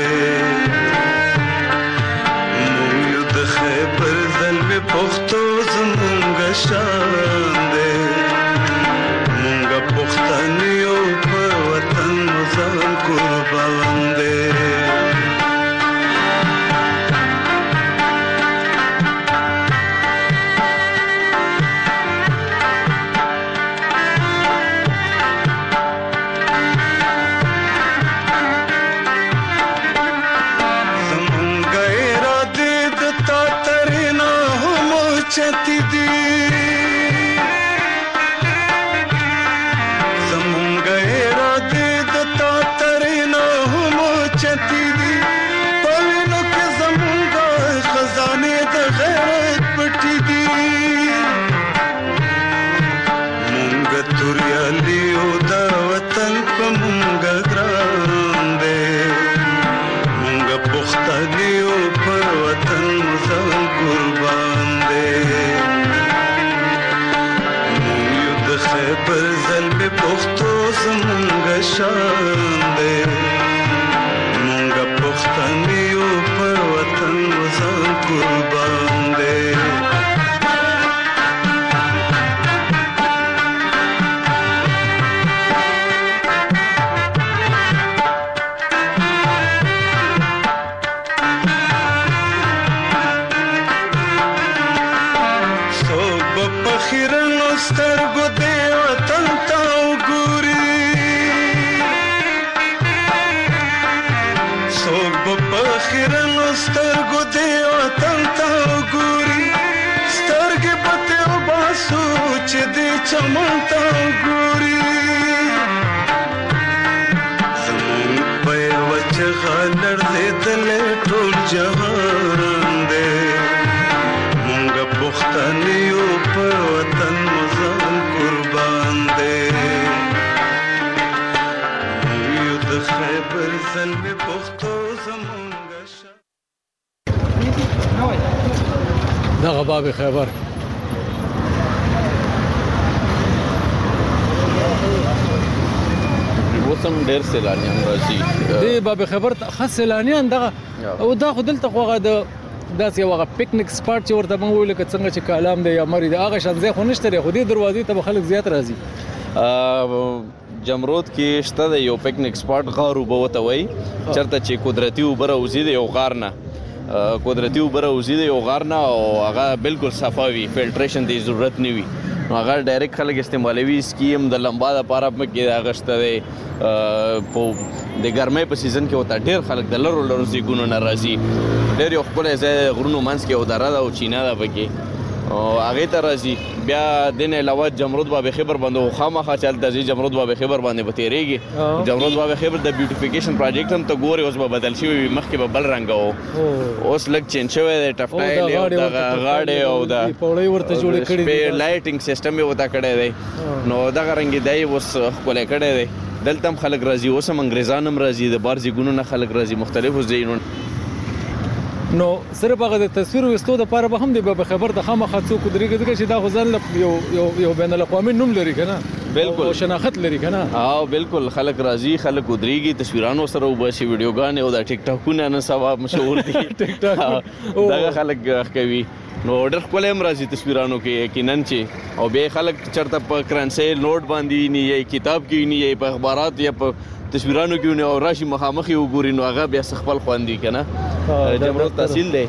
مونږ یو د خیبر زلمې پښتو زمونږ شان دی مونږ پښتانه یو په وطن سم قربان دی چتی دی زمونږ اراده د تا ترینا هم چتی دی په وینو کې زمونږ خزانه د غیرت پټی دی مونږ توریالي او د وطن په مونږ ګران دی مونږ پښتانه او په وطن ځان قربان خیبر زلمې پښتو زمونږ شان دی مونږ پښتانه یو په وطن ځان قربان دی سترګو دې وطن ته وګوري څوک به په خیرنو سترګو دې وطن ته وګوري سترګې به ترې وباسو چې دې چمن ته وګوري زمونږ په یوه چغه لړزېدلی ټول جهان دی مونږ پښتانه یو په وطن ځان قربان دی یو د خیبر زلمې پښتو زمونږ دغه باب خیبر وسم ډېر سیلانیان راځي دی باب خیبر خاص سیلانیان دغه او دا خو دلته خوغه د داسې یو پکنیک سپاټ چې ورته موږ ویل که څنګه چې کالام دی یا مری دی هغه شان ځای خو نشته دی خو دې دروازې ته خلک زیات راځي جمرود کې شته د یو پکنیک سپاټ غار وبه ورته وایي چېرته چې قدرتي اوبه راوځي د یو غار نه قدرتي اوبه راوځي د یو غار نه او هغه بالکل صفا وي فلټریشن دی ضرورت نه وي نو هغه ډایرکټ خلک استعمالوي سکیم د لمبا دپاره مکې هغه شته دی په د ګرمۍ په سیزن کې ورته ډېر خلک د لرو ځایونو نه راځي ډېر یو ښکلی ځای غرونو منځ کې یو دره ده او چینه ده پکې هغې ته راځي بیا دې نه علاوه جمرود باب خیبر باندې خو خامخا چې هلته ځي جمرود باب خیبر باندې به تېرېږي جمرود باب خیبر د بیوټیفیکیشن پروجیکټ هم ته ګورې اوس به بدل شوی وي مخکې به بل رنګه و اوس لږ چینج شوی دی ټفټایل او دغه غاړې او د شپې لایټینګ سیسټم یې ورته کړی دی نو دغه رنګې دی اوس ښکلی کړی دی دلته هم خلک راځي اوس هم انګریزان هم راځي د بار ځایونو نه خلک راځي مختلفو ځایونو نو صرف هغه د تصویر وستو د پاره به هم دی به خبر د خامخا څوک درېږي ځکه چې دا خو ځان یو بین الاقوامي نوم لري کنه بالکل او شناخت لري کنه بالکل خلک راځي خلک ودرېږي تصویرانو سره وبشي ویډیوګانې او د ټیک ټاکونه نه سبا مشهور دي ټیک ټاک دغه خلک کوي نو ډېر ښکلی هم راځي تصویرانو کې یقینا چې او بیا خلک چېرته په کرنسۍ نوټ باندې ویني یا کتاب کې ویني یا په اخبارات یا په تصویرانو کې ونی او راشي مخامخ یې وګوري نو هغه بیا خپل خوند وي که نه جمرود تحصیل دی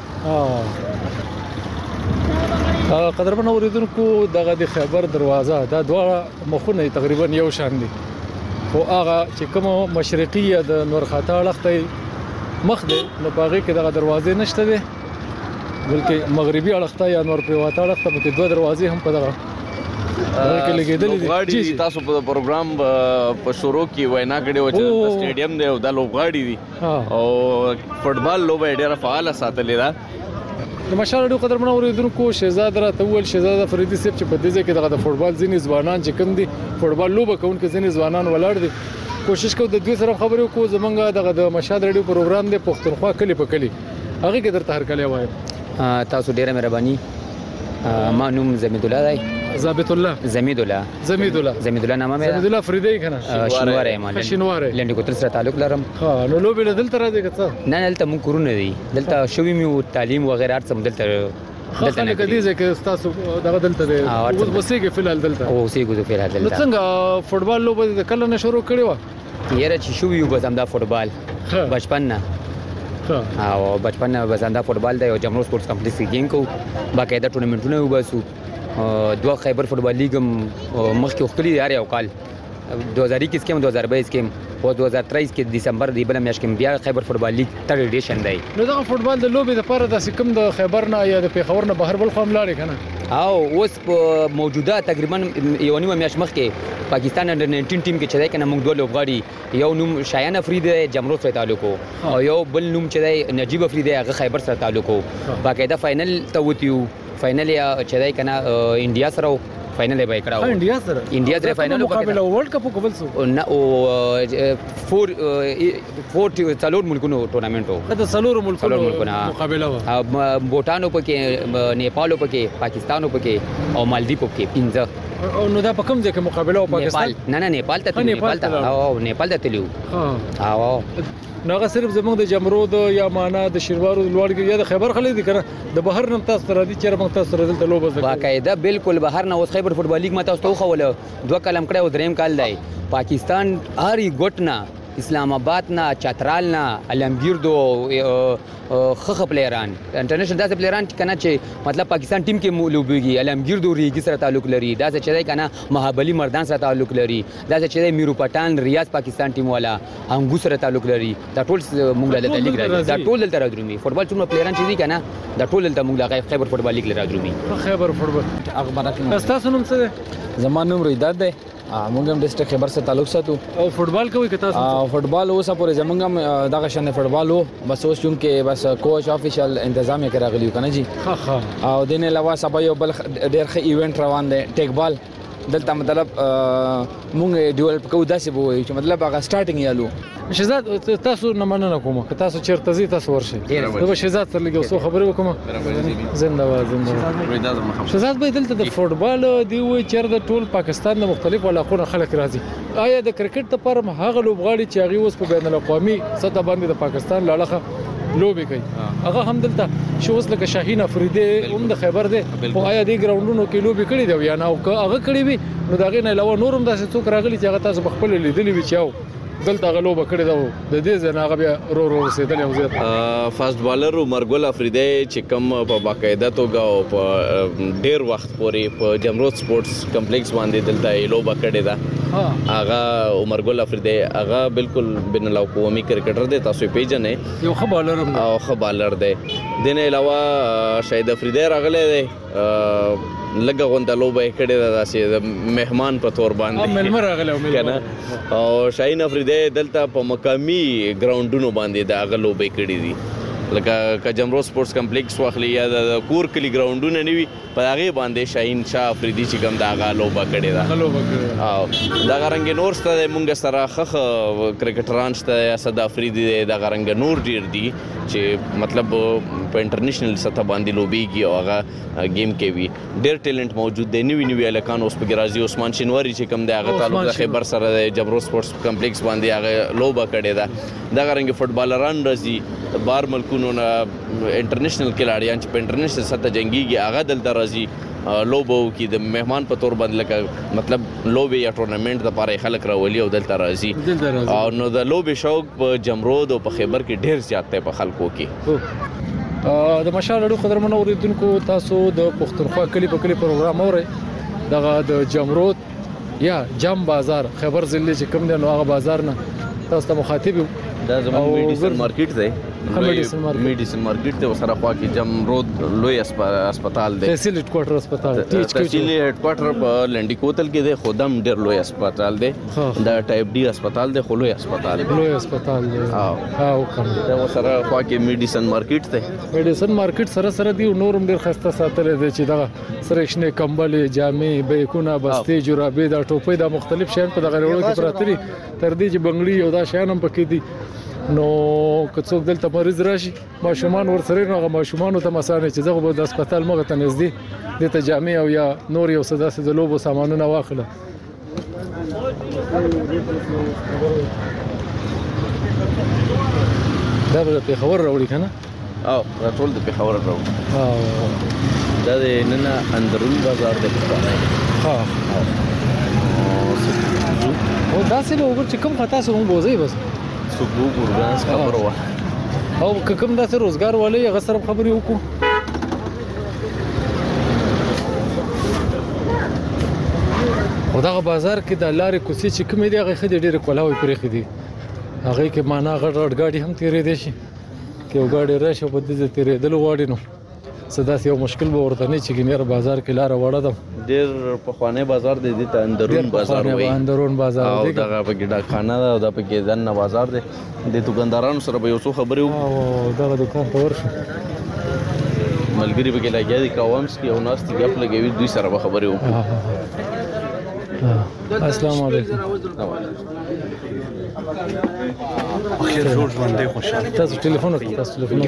قدرمن اوریدونکو دغه د خیبر دروازه دا دواړه مخونه تقریبا یو شان دي خو هغه چې کوم مشرقي یا د نورخاته اړخ ته مخ دی نو په هغې کې دغه دروازې نشته دی بلکې مغربي اړخ ته یا نور پریواته اړخ ته پکې دوه دروازې هم په دغه کې لګیدل دي تاسو په پروګرام په شروع کې وینا کړې و چې سټیډیم دی او د لوبغاړي دي او فوټبال لوبه ډیره فعاله ساتلې ده د مشال ډو قدر منور دونکو شهزاد را تول شهزاد فریدي صاحب چې په دې ځای کې دغه فوټبال ځینې ځوانان چې کوم دي فوټبال لوبه کوونکي ځینې ځوانان ولاړ دي کوشش کوو د دوی سره خبرې وکړو زمونږ دغه د مشال ریډیو پروګرام دی پښتونخوا کلی په کلی هغه کې درته هر کلی وایم تاسو ډیره مهرباني ما نوم زمید الله دی ضابط الله زمید الله نامه مې زمید الله فریدی کنه شینواره مال شینواره لنډی کوتل سره تعلق لرم ها نو لوبې دلته راځي کڅه نه دلته مونږ کورونه دي دلته شوی مې تعلیم وغیرہ ارڅم دلته نه کدي ځکه تاسو دغه دلته دی وسیګه فلال دلته وسیګه فلال دلته نو څنګه فوټبال لوبه د کله نه شروع کړی و یاره چې شوی یو بزم دا فوټبال بچپن نه او بچپن نه بزم دا فوټبال دی او جمرو سپورتس کمپلیکس کې گیم کو باقاعده ټورنمنټونه وباسو دوه خیبر فوټبال لیګ مخکې وکړي یار یو کال 2021 کې 2022 کې او 2023 کې دسمبر دی بل میاشت کې بیا خیبر فوټبال لیګ تر ایډیشن دی نو دا فوټبال د لوبې لپاره د سکم د خیبر نه یا د پیښور نه بهر بل خام لاړې کنه او اوس موجوده تقریبا یو نیمه میاشت مخکې پاکستان انډر 19 ټیم کې چې دی کنه موږ دوه لوبغاړي یو نوم شایان افریدی جمرو سره تعلق او یو بل نوم چې دی نجیب افریدی هغه خیبر سره تعلق باقاعده فائنل ته وتیو فائنل یا چې دی کنه انډیا سره فائنل به کړه انډیا سره فائنل مقابله ورلد کپ کوبل سو نه او فور څلور ملکونو ټورنمنټ د څلور ملکونو مقابله و بوټانو پکې نیپالو پکې پاکستانو پکې او مالدیپ پکې پنځه او نو دا په کوم ځای کې مقابله او پاکستان نه نیپال ته تلو او ناغه صرف زمونږ د جمرود یا معنا د شیروارو لوړ یا د خیبر خلک دي کنه د بهر نم تاسو را دي چې موږ تاسو را دلته لوبه باقاعده بالکل بهر نه اوس خیبر فوټبال لیګ ما تاسو خو ول دوه کلم کړه او دریم کال دی پاکستان هرې ګټنا اسلام آباد نه چترال نه علمگیر دو خخ پلیران انټرنیشنل داسې پلیران کنه چې مطلب پاکستان ټیم کې لوبيږي علمگیر دو ریګي سره تعلق لري داسې چې دی کنه مهابلی مردان سره تعلق لري داسې چې دی میرو پټان ریاض پاکستان ټیم والا انګو سره تعلق لري دا ټول موږ له لیګ راځي دا ټول دلته راځي فوټبال څومره پلیران چې دي کنه دا ټول دلته موږ له خیبر فوټبال لیګ راځي خیبر فوټبال اخبارات تاسو نوم څه دی زما نوم رویداد دی موږ هم ډیسټریکټ خیبر سره تعلق ساتو او فوټبال کوي که تاسو فوټبال اوسه پورې زمونږ هم دغه شان فوټبال وو بس اوس چون کې بس کوچ افیشل تنظیم یې راغلی کنه جی او د نه علاوه سبا یو بل ډېر ښه ایونت روان دی ټیک بال دلته مطلب مونږ ډیولپ کوو داسې به وایو چې مطلب هغه سٹارټینګ یالو شهزاد تاسو نه مننه کوم که تاسو چیرته زی تاسو ورشئ دا شهزاد سره لګو سو خبرې وکم زنده باد شهزاد به دلته د فوټبال دی وای چیرته ټول پاکستان د مختلفو علاقو خلک راځي آیا د کرکټ لپاره هغه لوبغاړي چې هغه اوس په بین الاقوامي سطح باندې د پاکستان لاړه لوبي کوي هغه هم دلته شو اوس لکه شاهین افریدی هم د خیبر دی او آیا د ګراوندونو کې لوبي کړي دی یا نه او هغه کړي وي نو دا غي نه علاوه نورم داسې څوک راغلي چې هغه تاسو خپل لیدلی وي چې دلته غلوبه کړی دا د دې ځنه هغه بیا رو رسیدل یو ځای فاست بالر مرګل افریدی چې کوم په باقاعده توګه او په ډیر وخت پورې په جمرود سپورتس کمپلیکس باندې دلته لوبه کړې ده هغه مرګل افریدی هغه بالکل بین الاقوامي کرکټر دی تاسو پیژنې یو ښه بالر او ښه بالر دی د نه علاوه شاهد افریدی راغلی دی لګه غونډه لوبه کړې ده داسې د مهمان په تور باندې ملمر راغلی کنه او شاهین افریدی دلته په مقامی ګراوندونو باندې د هغه لوبه کړې دي لکه جمرو سپورتس کمپلیکس واخلي یا د کور کلی ګراوندونه نیوي په هغه باندې شاهین شاه افریدی چې کوم دا هغه لوبه کړې ده او دا غرنګ نور ستاسو مونږ سره خخ کرکټران شته صد افریدی دا غرنګ نور ډیر دي چې مطلب په انټرنیشنل سطح باندې لوبيږي او هغه گیم کې وي ډیر ټیلنٹ موجود دی نوی الکان اوس په ګرازي عثمان شینواری چې کوم دی هغه تعلق د خیبر سره د جمرو سپورتس کمپلیکس باندې هغه لوبه کړې ده دا غرنګ فوټبالران راځي بار ملکونو نه انټرنیشنل کلاړیان چې په انټرنیشنل سطح جنگيږي هغه دلته راځي لوبو کې د مهمان په تور باندې لکه مطلب لوبي یا ټورنمنت لپاره خلک راولي او دلته راځي او نو د لوبي شوق په جمرود او په خیبر کې ډیر زیات دی په خلکو کې د مشال اډو قدرمن اوریدونکو تاسو د پښتونخوا کلی په کلی پروګرام اورئ دغه د جمرود یا جام بازار خیبر ضلع چې کوم دی نو هغه بازار نه تاسو ته مخاطب دا زموږ میډیسن مارکیټ دی میډیسن مارکیټ ته سره خوا کې جمرود لوی هسپتال دی تحصیل هډ کوارټر هسپتال تحصیل هډ کوارټر په لنډی کوتل کې دی خودم ډیر لوی هسپتال دی دا ټایپ ډي هسپتال دی خو لوی هسپتال دی او کوم دا سره خوا کې میډیسن مارکیټ دی میډیسن مارکیټ سره دی نورم ډیر خسته ساتل دی چې دا سره شنه کمبل جامې بیکونه بستې جورابې دا ټوپۍ دا مختلف شیان په دغه وړو کې پراته دي تر دې چې بنگړي او دا شیان هم پکې دي نو که څوک دلته مریض راشي ماشومان ورسره نو هغه ماشومانو ته مسانه چې زغه د هسپتال مغه ته نږدې د تجامع او یا نور یو څه داسې د لوبو سامانونه واخله دا به پیښور راوړي کنه او راټول د پیښور راوړي دا د نن اندرون بازار د پښتانه او داسې به وګور چې کوم خطا سره مو بوزي بس صبح ګورګانس خبره وا او کوم داسې روزګار والے هغه سره خبرې وکړو او دغه بازار کې د لارې کوڅې چې کومې دي هغه خدي ډېر کولاوي پرې خدي هغه کې معنا غړ غاډي هم تیرې دي شي کې یو غاډي راشه په دې تیرې دل واړي نو صدا یو مشکل به ورته نه چې ګنیر بازار کې لار وړه ده ډېر په خوانه بازار دی د اندرون بازار وایي اندرون بازار دی دغه په ګډا خانه ده او د په کې ځنه بازار دی د دکاندارانو سره به یو څه خبرې وکړو او دغه دکان ته ورشو ملګری به کې لګیا دي کومس کې او ناس ته غپ لګوي دوی سره به خبرې وکړو السلام علیکم خیر جوړ باندې خوشاله تاسو ټلیفون وکړئ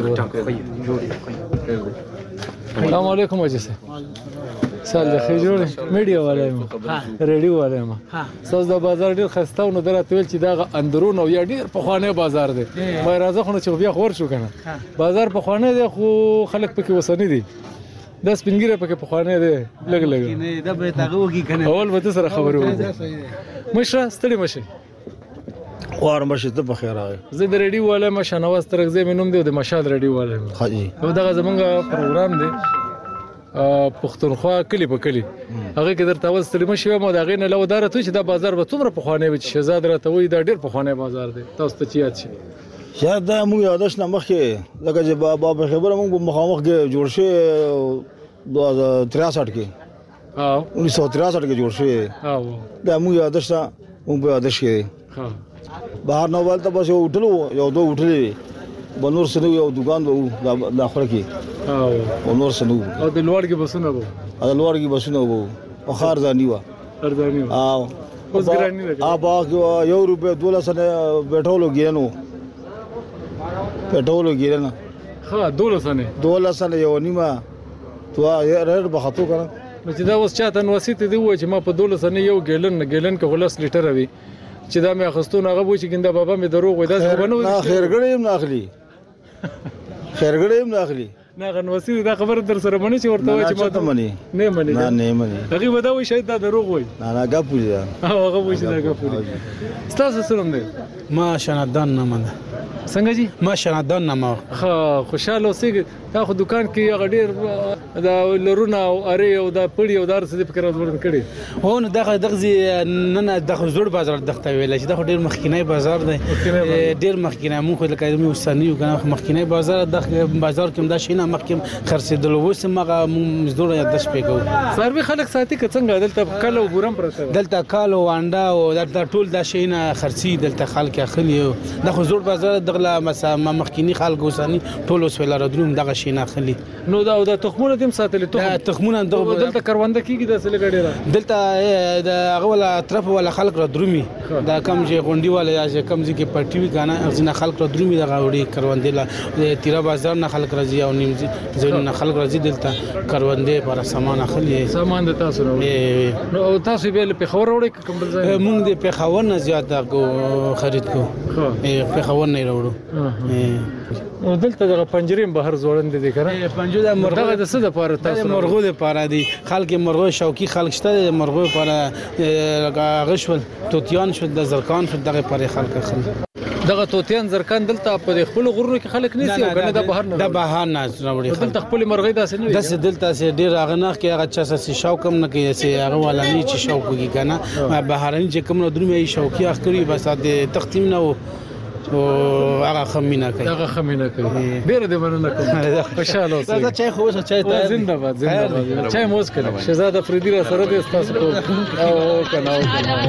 السلام علیکم اجي سه سال د خجور میډیا والے ما ریډیو والے ما سوز د بازار ډیر خسته نو درته ویل چې دا اندرون او یا ډیر په خوانه بازار دی ما راځه خو چې بیا خور شو کنه بازار په خوانه دی خو خلک پکې وسنی دي د سپینګره پکې په خوانه دی لګ نه دا به تاغه وږي کنه اول به سره خبرو مشره ستړي مشه خوار مرشد ته بخیر راغی زه د ریډیو والا مشانواز ترغزه مینوم دی د مشال ریډیو والا خاجي نو دغه زمونږ پروګرام دی پښتونخوا کلی په کلی هغه کې درته وځ تلمه شوی مو دا غینه لو دارته چې دا بازار به څومره په خوانه وي چې شهزاد راته وي دا ډیر په خوانه بازار دی تاسو ته چیات شي شاید دا موږ یادش نه مخکې لکه چې بابا خبره موږ مخامخ کې جوړ شي 2063 کې 1963 کې جوړ شي دا موږ یادش نه موږ یادش کې بهر نو ولته بس یو وټلو یو دوه وټلې بنور سنو یو دکان وو د اخر کې او نور سنو او د لوړ کې بسونه وو د لوړ کې بسونه وو او خارزانی وو خارزانی وو او اوس ګرانی لګي باغ یو روپے 12 سنه پټرول ګینو پټرول ګیرنه ها 12 سنه یو نیمه تو رر بخاتو کنه چې دا اوس چاته وسیته دی و چې ما په 12 سنه یو ګیلن کې غلس لیټر وي چې دا مې اخستون هغه و چې ګنده بابا مې دروغ وای دا څه بنو نه خیرګړې نه اخلي نه غنوسی دا خبر در سره منی چې ورته وای چې ما ته منی نه منی هغه ودا وای شاید دا دروغ وای نه غپوی دا هغه وای چې دا غپوی تاسو سره هم دی ما شنادان نه منه څنګه جی ما شنادان نه ما خوشاله اوسې دا خو دکان کې هغه ډیر دا لرونه او اره او دا پړی او دار څه فکر ورن کړي هو نو دغه نه دغه زوړ بازار دغه ویل چې دغه ډیر مخکینی بازار دی ډیر مخکینی مونږ لکه مې وسنیو کنه مخکینی بازار دغه بازار کې دا شینه مخکې خرڅېدل وس مغه مزدور یا دش پیګو سروي خلک ساتي که څنګه دلته کلو ګورم پرته دلته کالو وانډا او دلته ټول دا شینه خرڅي دلته خلک اخلي دغه زوړ بازار دغه مخکینی خلک وسنی ټول وس ویل راډروم دغه شینه اخلي نو دا تخمونه دیم ساتل تخمونه دلته کرونده کیږي د سل غړي را دلته د اول طرف ولا خلق را درومي دا کم چې غونډي ولا یا کم چې پټي وی کنه ځنه خلق را درومي د غوړي کرونده لا تیرا بازار نه خلق راځي او نیم ځنه خلق راځي دلته کرونده پر سامان اخلي سامان د تاسو راوړي نو تاسو به په خبر وړي کوم بل ځای مونږ د په خبر نه زیات کو خرید کو په خبر نه راوړو نو دلته د پنجریم بهر زوړند دي کنه پنجو د مرغه د څه د پاره تاسو مرغو د پاره دي خلک مرغو شوقي خلک شته مرغو لپاره غشول توتیان شو د زرکان شو دغه پاره خلک خل دغه توتیان زرکان دلته په خپل غرونو کې خلک نسی او کنه د بهر نه د بهر نه راوړي دلته خپل مرغې داسې نه داسې دلته سي ډیر اغناخ کې هغه چا سي شوق کم نه کوي سي هغه ولا نه چې شوق کوي کنه بهرني چې کوم نه درمه شوقي اخري بس د تختیم نه او هغه خمینه کوي ډېر دې مننه کوم خوشاله اوسئ دا چای خو چای ته زنده باد چای موس کړه شهزاد افریدي را سره دې تاسو او کنه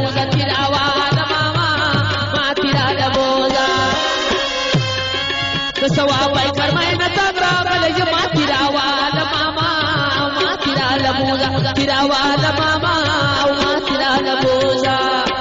سوابای فرمای نتابرا بلج ما تیراوال ماما ما تیرال موزا تیراوال ماما ما تیرال موزا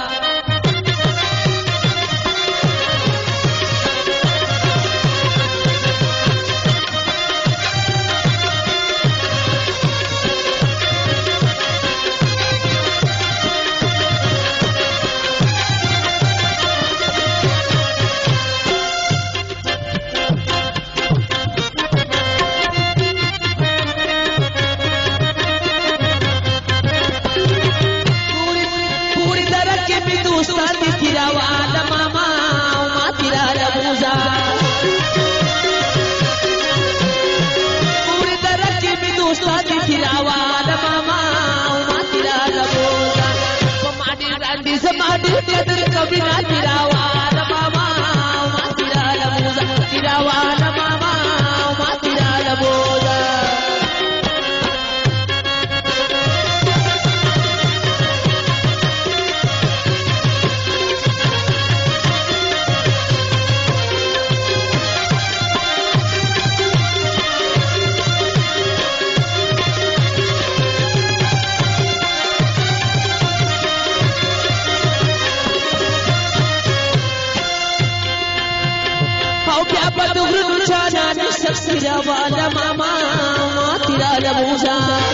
Tiravala mama, tirala muza.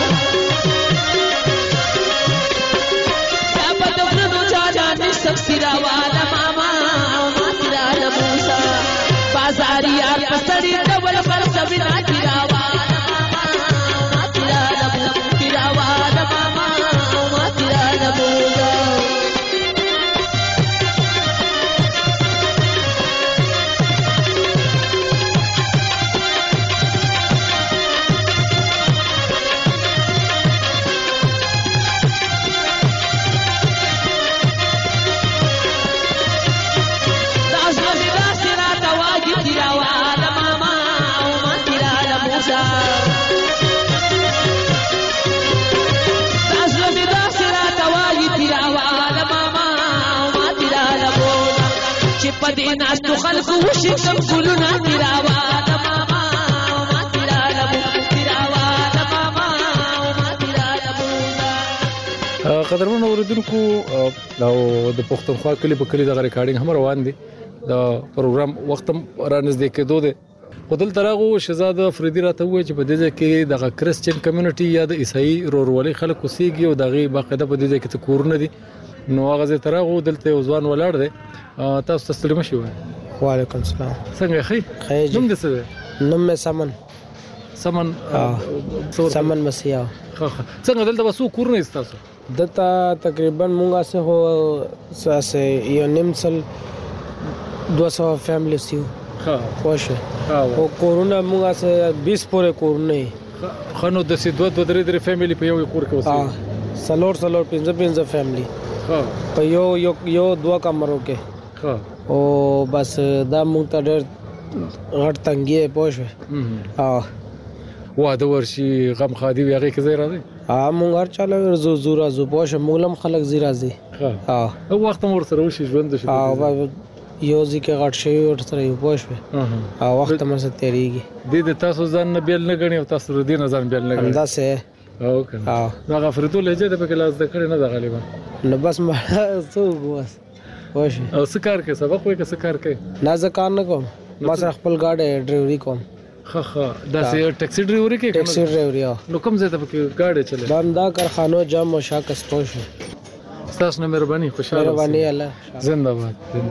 Tapa dobru no jana ni sak tiravala mama, tirala muza. Bazariya pasari double farsa bina tiravala mama, tirala muza. Tiravala mama, tirala muza. پدیناس تو خلق وشکم ګلونا تیراوا د ماما ما تیراله تیراوا د ماما ما تیراله قدرمن اوریدونکو او د پښتونخوا کلی په کلی د ریکارډینګ هم روان دي د پروګرام وخت را نږدې کېدو دی خدل ترغه شهزاد افریدي راته وایي چې په دې کې د کرسچن کمیونټي یا د عیسائی رورولي خلک اوسېږي او دغه باقاعده په دې کې کورونه دي نو هغه زه ترغه دلته ځوان ولاړ دی تاسو تسلیم شئ وعلیکم السلام څنګه خیر نوم دې څه دی نوم مې سمن سمن مسیح څنګه دلته وسو کورونه استاسو دته تقریبا مونږه سه هو ساسه یو نیمسل 200 فیملی سیو خوشه او کورونه مونږه سه 20 پورې کورونه خنو د سي دوه درې فیملی په یو کور کې اوسه سلور 15 فیملی په یو دوه کمرو کې او بس دا مونږ ته ډېر غټ تنګي پوښه واده ورشي غم خادي ویغه کې زی راځي مونږ هر چاله زورا زو پوښه مولم خلک زی راځي او وخت مور سره وشي ژوند شي یو ځکه غټ شي ور سره پوښه او وخت مې سره تیریږي د تاسو ځان نه بیل نه غني او تاسو ردی نه ځان بیل نه غني انداسه او کنه دا غفرتو لهجه د په کلاس د کړي نه د غالبا نو بس ما څو بس واشه او سکار کې سبق وای که سکار کې نه ځکار نه کوم ما سره خپل گاډي ډرایوري کوم دا سه ټیکسي ډرایوري کې ټیکسي ډرایوري نو کوم ځای ته په گاډي چلے دا کارخانو جام او شاکس پوښ تاسو نه مهرباني خوشاله مهرباني الله زنده باد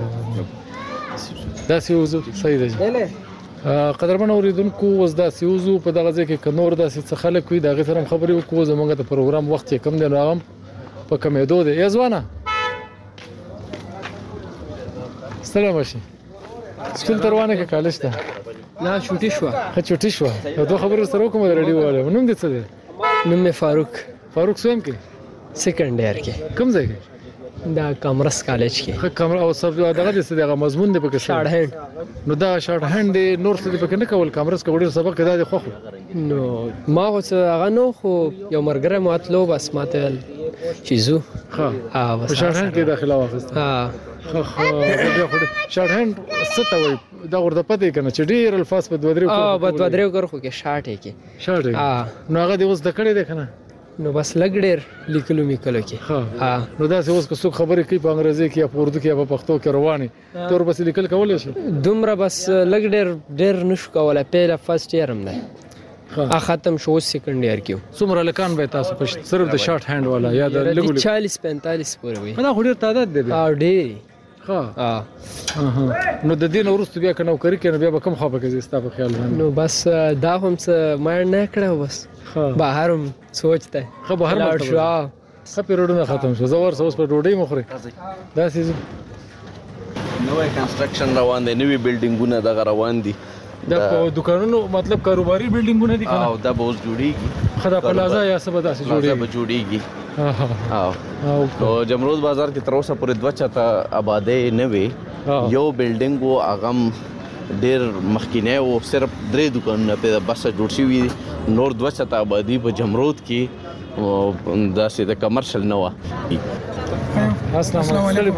دا سی وزو صحیح دی قدرمن اوریدونکو وز دا سی وزو په دغه ځای کې کنور دا څه خلک وي دا غي سره خبرې وکړو زمونږ د پروګرام وخت کم دی نو هم په کمیدو دی یزوانه سلام شي سکول تروانه کې کالج ته لا چوټي شو دوه خبرې سره کوم رډیو والے نوم دې څه دی نوم مې فاروق سویم کې سیکنډ ایئر کې کوم ځای کې دا کامرس کالج کې خه کامر او سب دغه د دغه مضمون دی پکې شارټ هند نو دا شارټ هند نور څه دی پکې نه کول کامرس کوډر سبق دا دی خو نو ما هڅه هغه نو خو یو مرګره ماتلو بس ماته چیزو ها بس شارټ هند کې داخله واخیسته خه بیا خو شارټ هند ستوي دا ورته پته کنه چې ډیر الفاظ په دوه درې په دوه درې کور خو کې شارټ کې شارټ نو هغه دی اوس د کړي دی کنه نو بس لګ ډېر لیکلو میکلو کې نو دا اوس که څوک خبرې کوي په انګریزي کې یا په اردو کې یا په پښتو کې رواني تور بس لیکل کولای شي دومره بس لګ ډېر نشو کولای پیله فرست ایئر هم نه ختم شو سیکنډ ایئر کې څومره لکان به تاسو په صرف د شارټ هاند والا یا د لګول 40 45 پورې وي دا خو ډېر تعداد دی ډېر نو د دین ورستو بیا کنه کوي کنه بیا به کم خو به کې ستا په خیال نو بس دا هم څه مې نه کړو بس بهرم سوچته خو بهر ما شو خپې روډونه ختم شو زور سوس په ډوډۍ مخوري دا سیز نوې کنستراکشن روان دي نوې بلډینګونه دغه روان دي دا په دکانونو مطلب کاروباري بلډینګونه دي کنه او دا به اوس جوړیږي خدا پلازا یا څه به داسې جوړیږي او جمرود بازار کې تر اوسه پورې 2 چته آبادې نه وي یو بلډینګ وو اغم ډیر مخکینه او صرف 3 دکانونه په بس جوړ شوی نور 2 چته آبادی په جمرود کې دا سي د کمرشل نه و السلام علیکم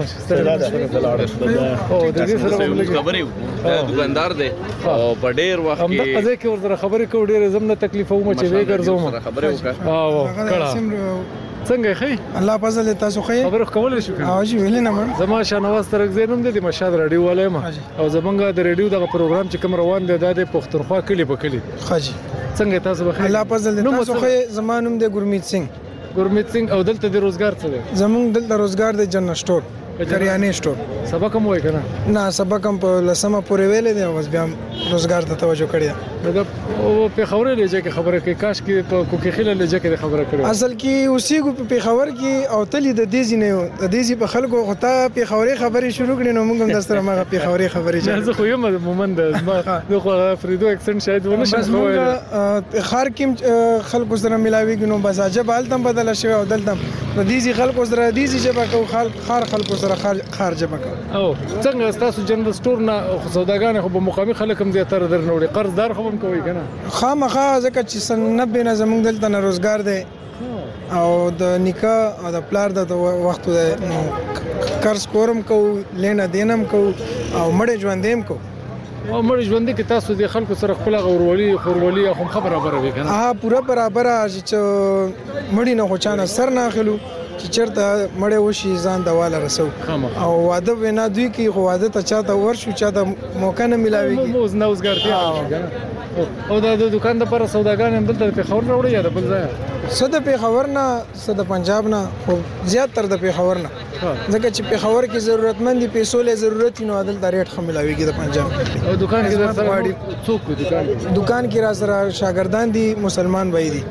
او د دې سره خبرې دکاندار دی او په ډیر وخت کې هم د قضې کې ورته خبرې کوي ډیر زمنه تکلیف او مچ وی ګرځوم خبرې وکړه او کړه څنګه خې الله فضل تاسو خې خبرې کولای شو او جی ویل نه ما زما شنواز ترک زینوم د مشاد رادیو والے ما او زمونږ د رادیو دغه پروګرام چې کوم روان دی د پښتونخوا کلی په کلی خاجي څنګه تاسو بخیر الله فضل تاسو خې زمانوم د ګورمیت سنگ او دلته د روزګار څه دی زمونږ دلته روزګار د جنرال سٹور کریانه سٹور سبق هم وای کنه نه سبق هم په لسمه پورې ویلې دی اوس بیا روزګار ته توجه کړی دا او په خبره لږه کې خبره کې کاش کې په کوکي خله لږه کې خبره کړو اصل کې اوسېګو په خبر کې او تلی د دیزی نه د دیزی په خلکو غوتا په خبرې شروع کړي نو موږ هم دستره ما په خبرې چې زه خو یم مومند زه خو فریدو اکسنټ شاید ونه شم خو خار کې خلکو سره ملاويږي نو بس عجب حالتم بدل شوی او دلته د دیزی خلکو سره دیزی جبا کو خار خلکو سره خار جبا کو او څنګه تاسو جنرال سٹور نه سوداګان خو په مقامي خلک هم زیاتره درنوړي قرضدار خو هم کوي کنه خامخا ځکه چې سن 90 نه زموږ دلته نه روزګار دی او د نکاح او د پلار د وخت د قرض کورم کو لینا دینم کو او مړ ژوندیم کو او مړ ژوند کې تاسو د خلکو سره خپل غورولي خورولي هم خبره برابر کنه پورا برابر چې مړی نه خو چانه سر نه اخلو چې چرته مړ وشي ځان دواله رسو او واده وینا دوی کې خو واده ته چاته ورشو چاته موقع نه ملاويږي مو نه اوسګرتي او د دکان د پر سوداګان هم دلته په خبر راوړي یا د بل ځای صد په خبر نه صد پنجاب نه خو زیات تر د په خبر نه ځکه چې په خبر کې ضرورتمند دي پیسو له ضرورت نو عدل د ریټ خملاويږي د پنجاب او دکان کې در سره څوک دکان کې را سره شاګردان دي مسلمان وای دي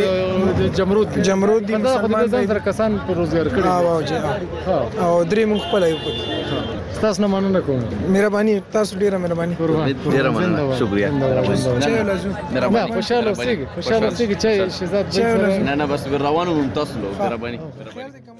جمرود دي مسلمان سره کسان پر روزګار کړي او جی او درې مخ په لایو تاسو نه مننه کوم مهرباني تاسو ډیره مهرباني ډیره مننه شکریا مهرباني خوشاله اوسئ چې شهزاد نه بس روانو تاسو مهرباني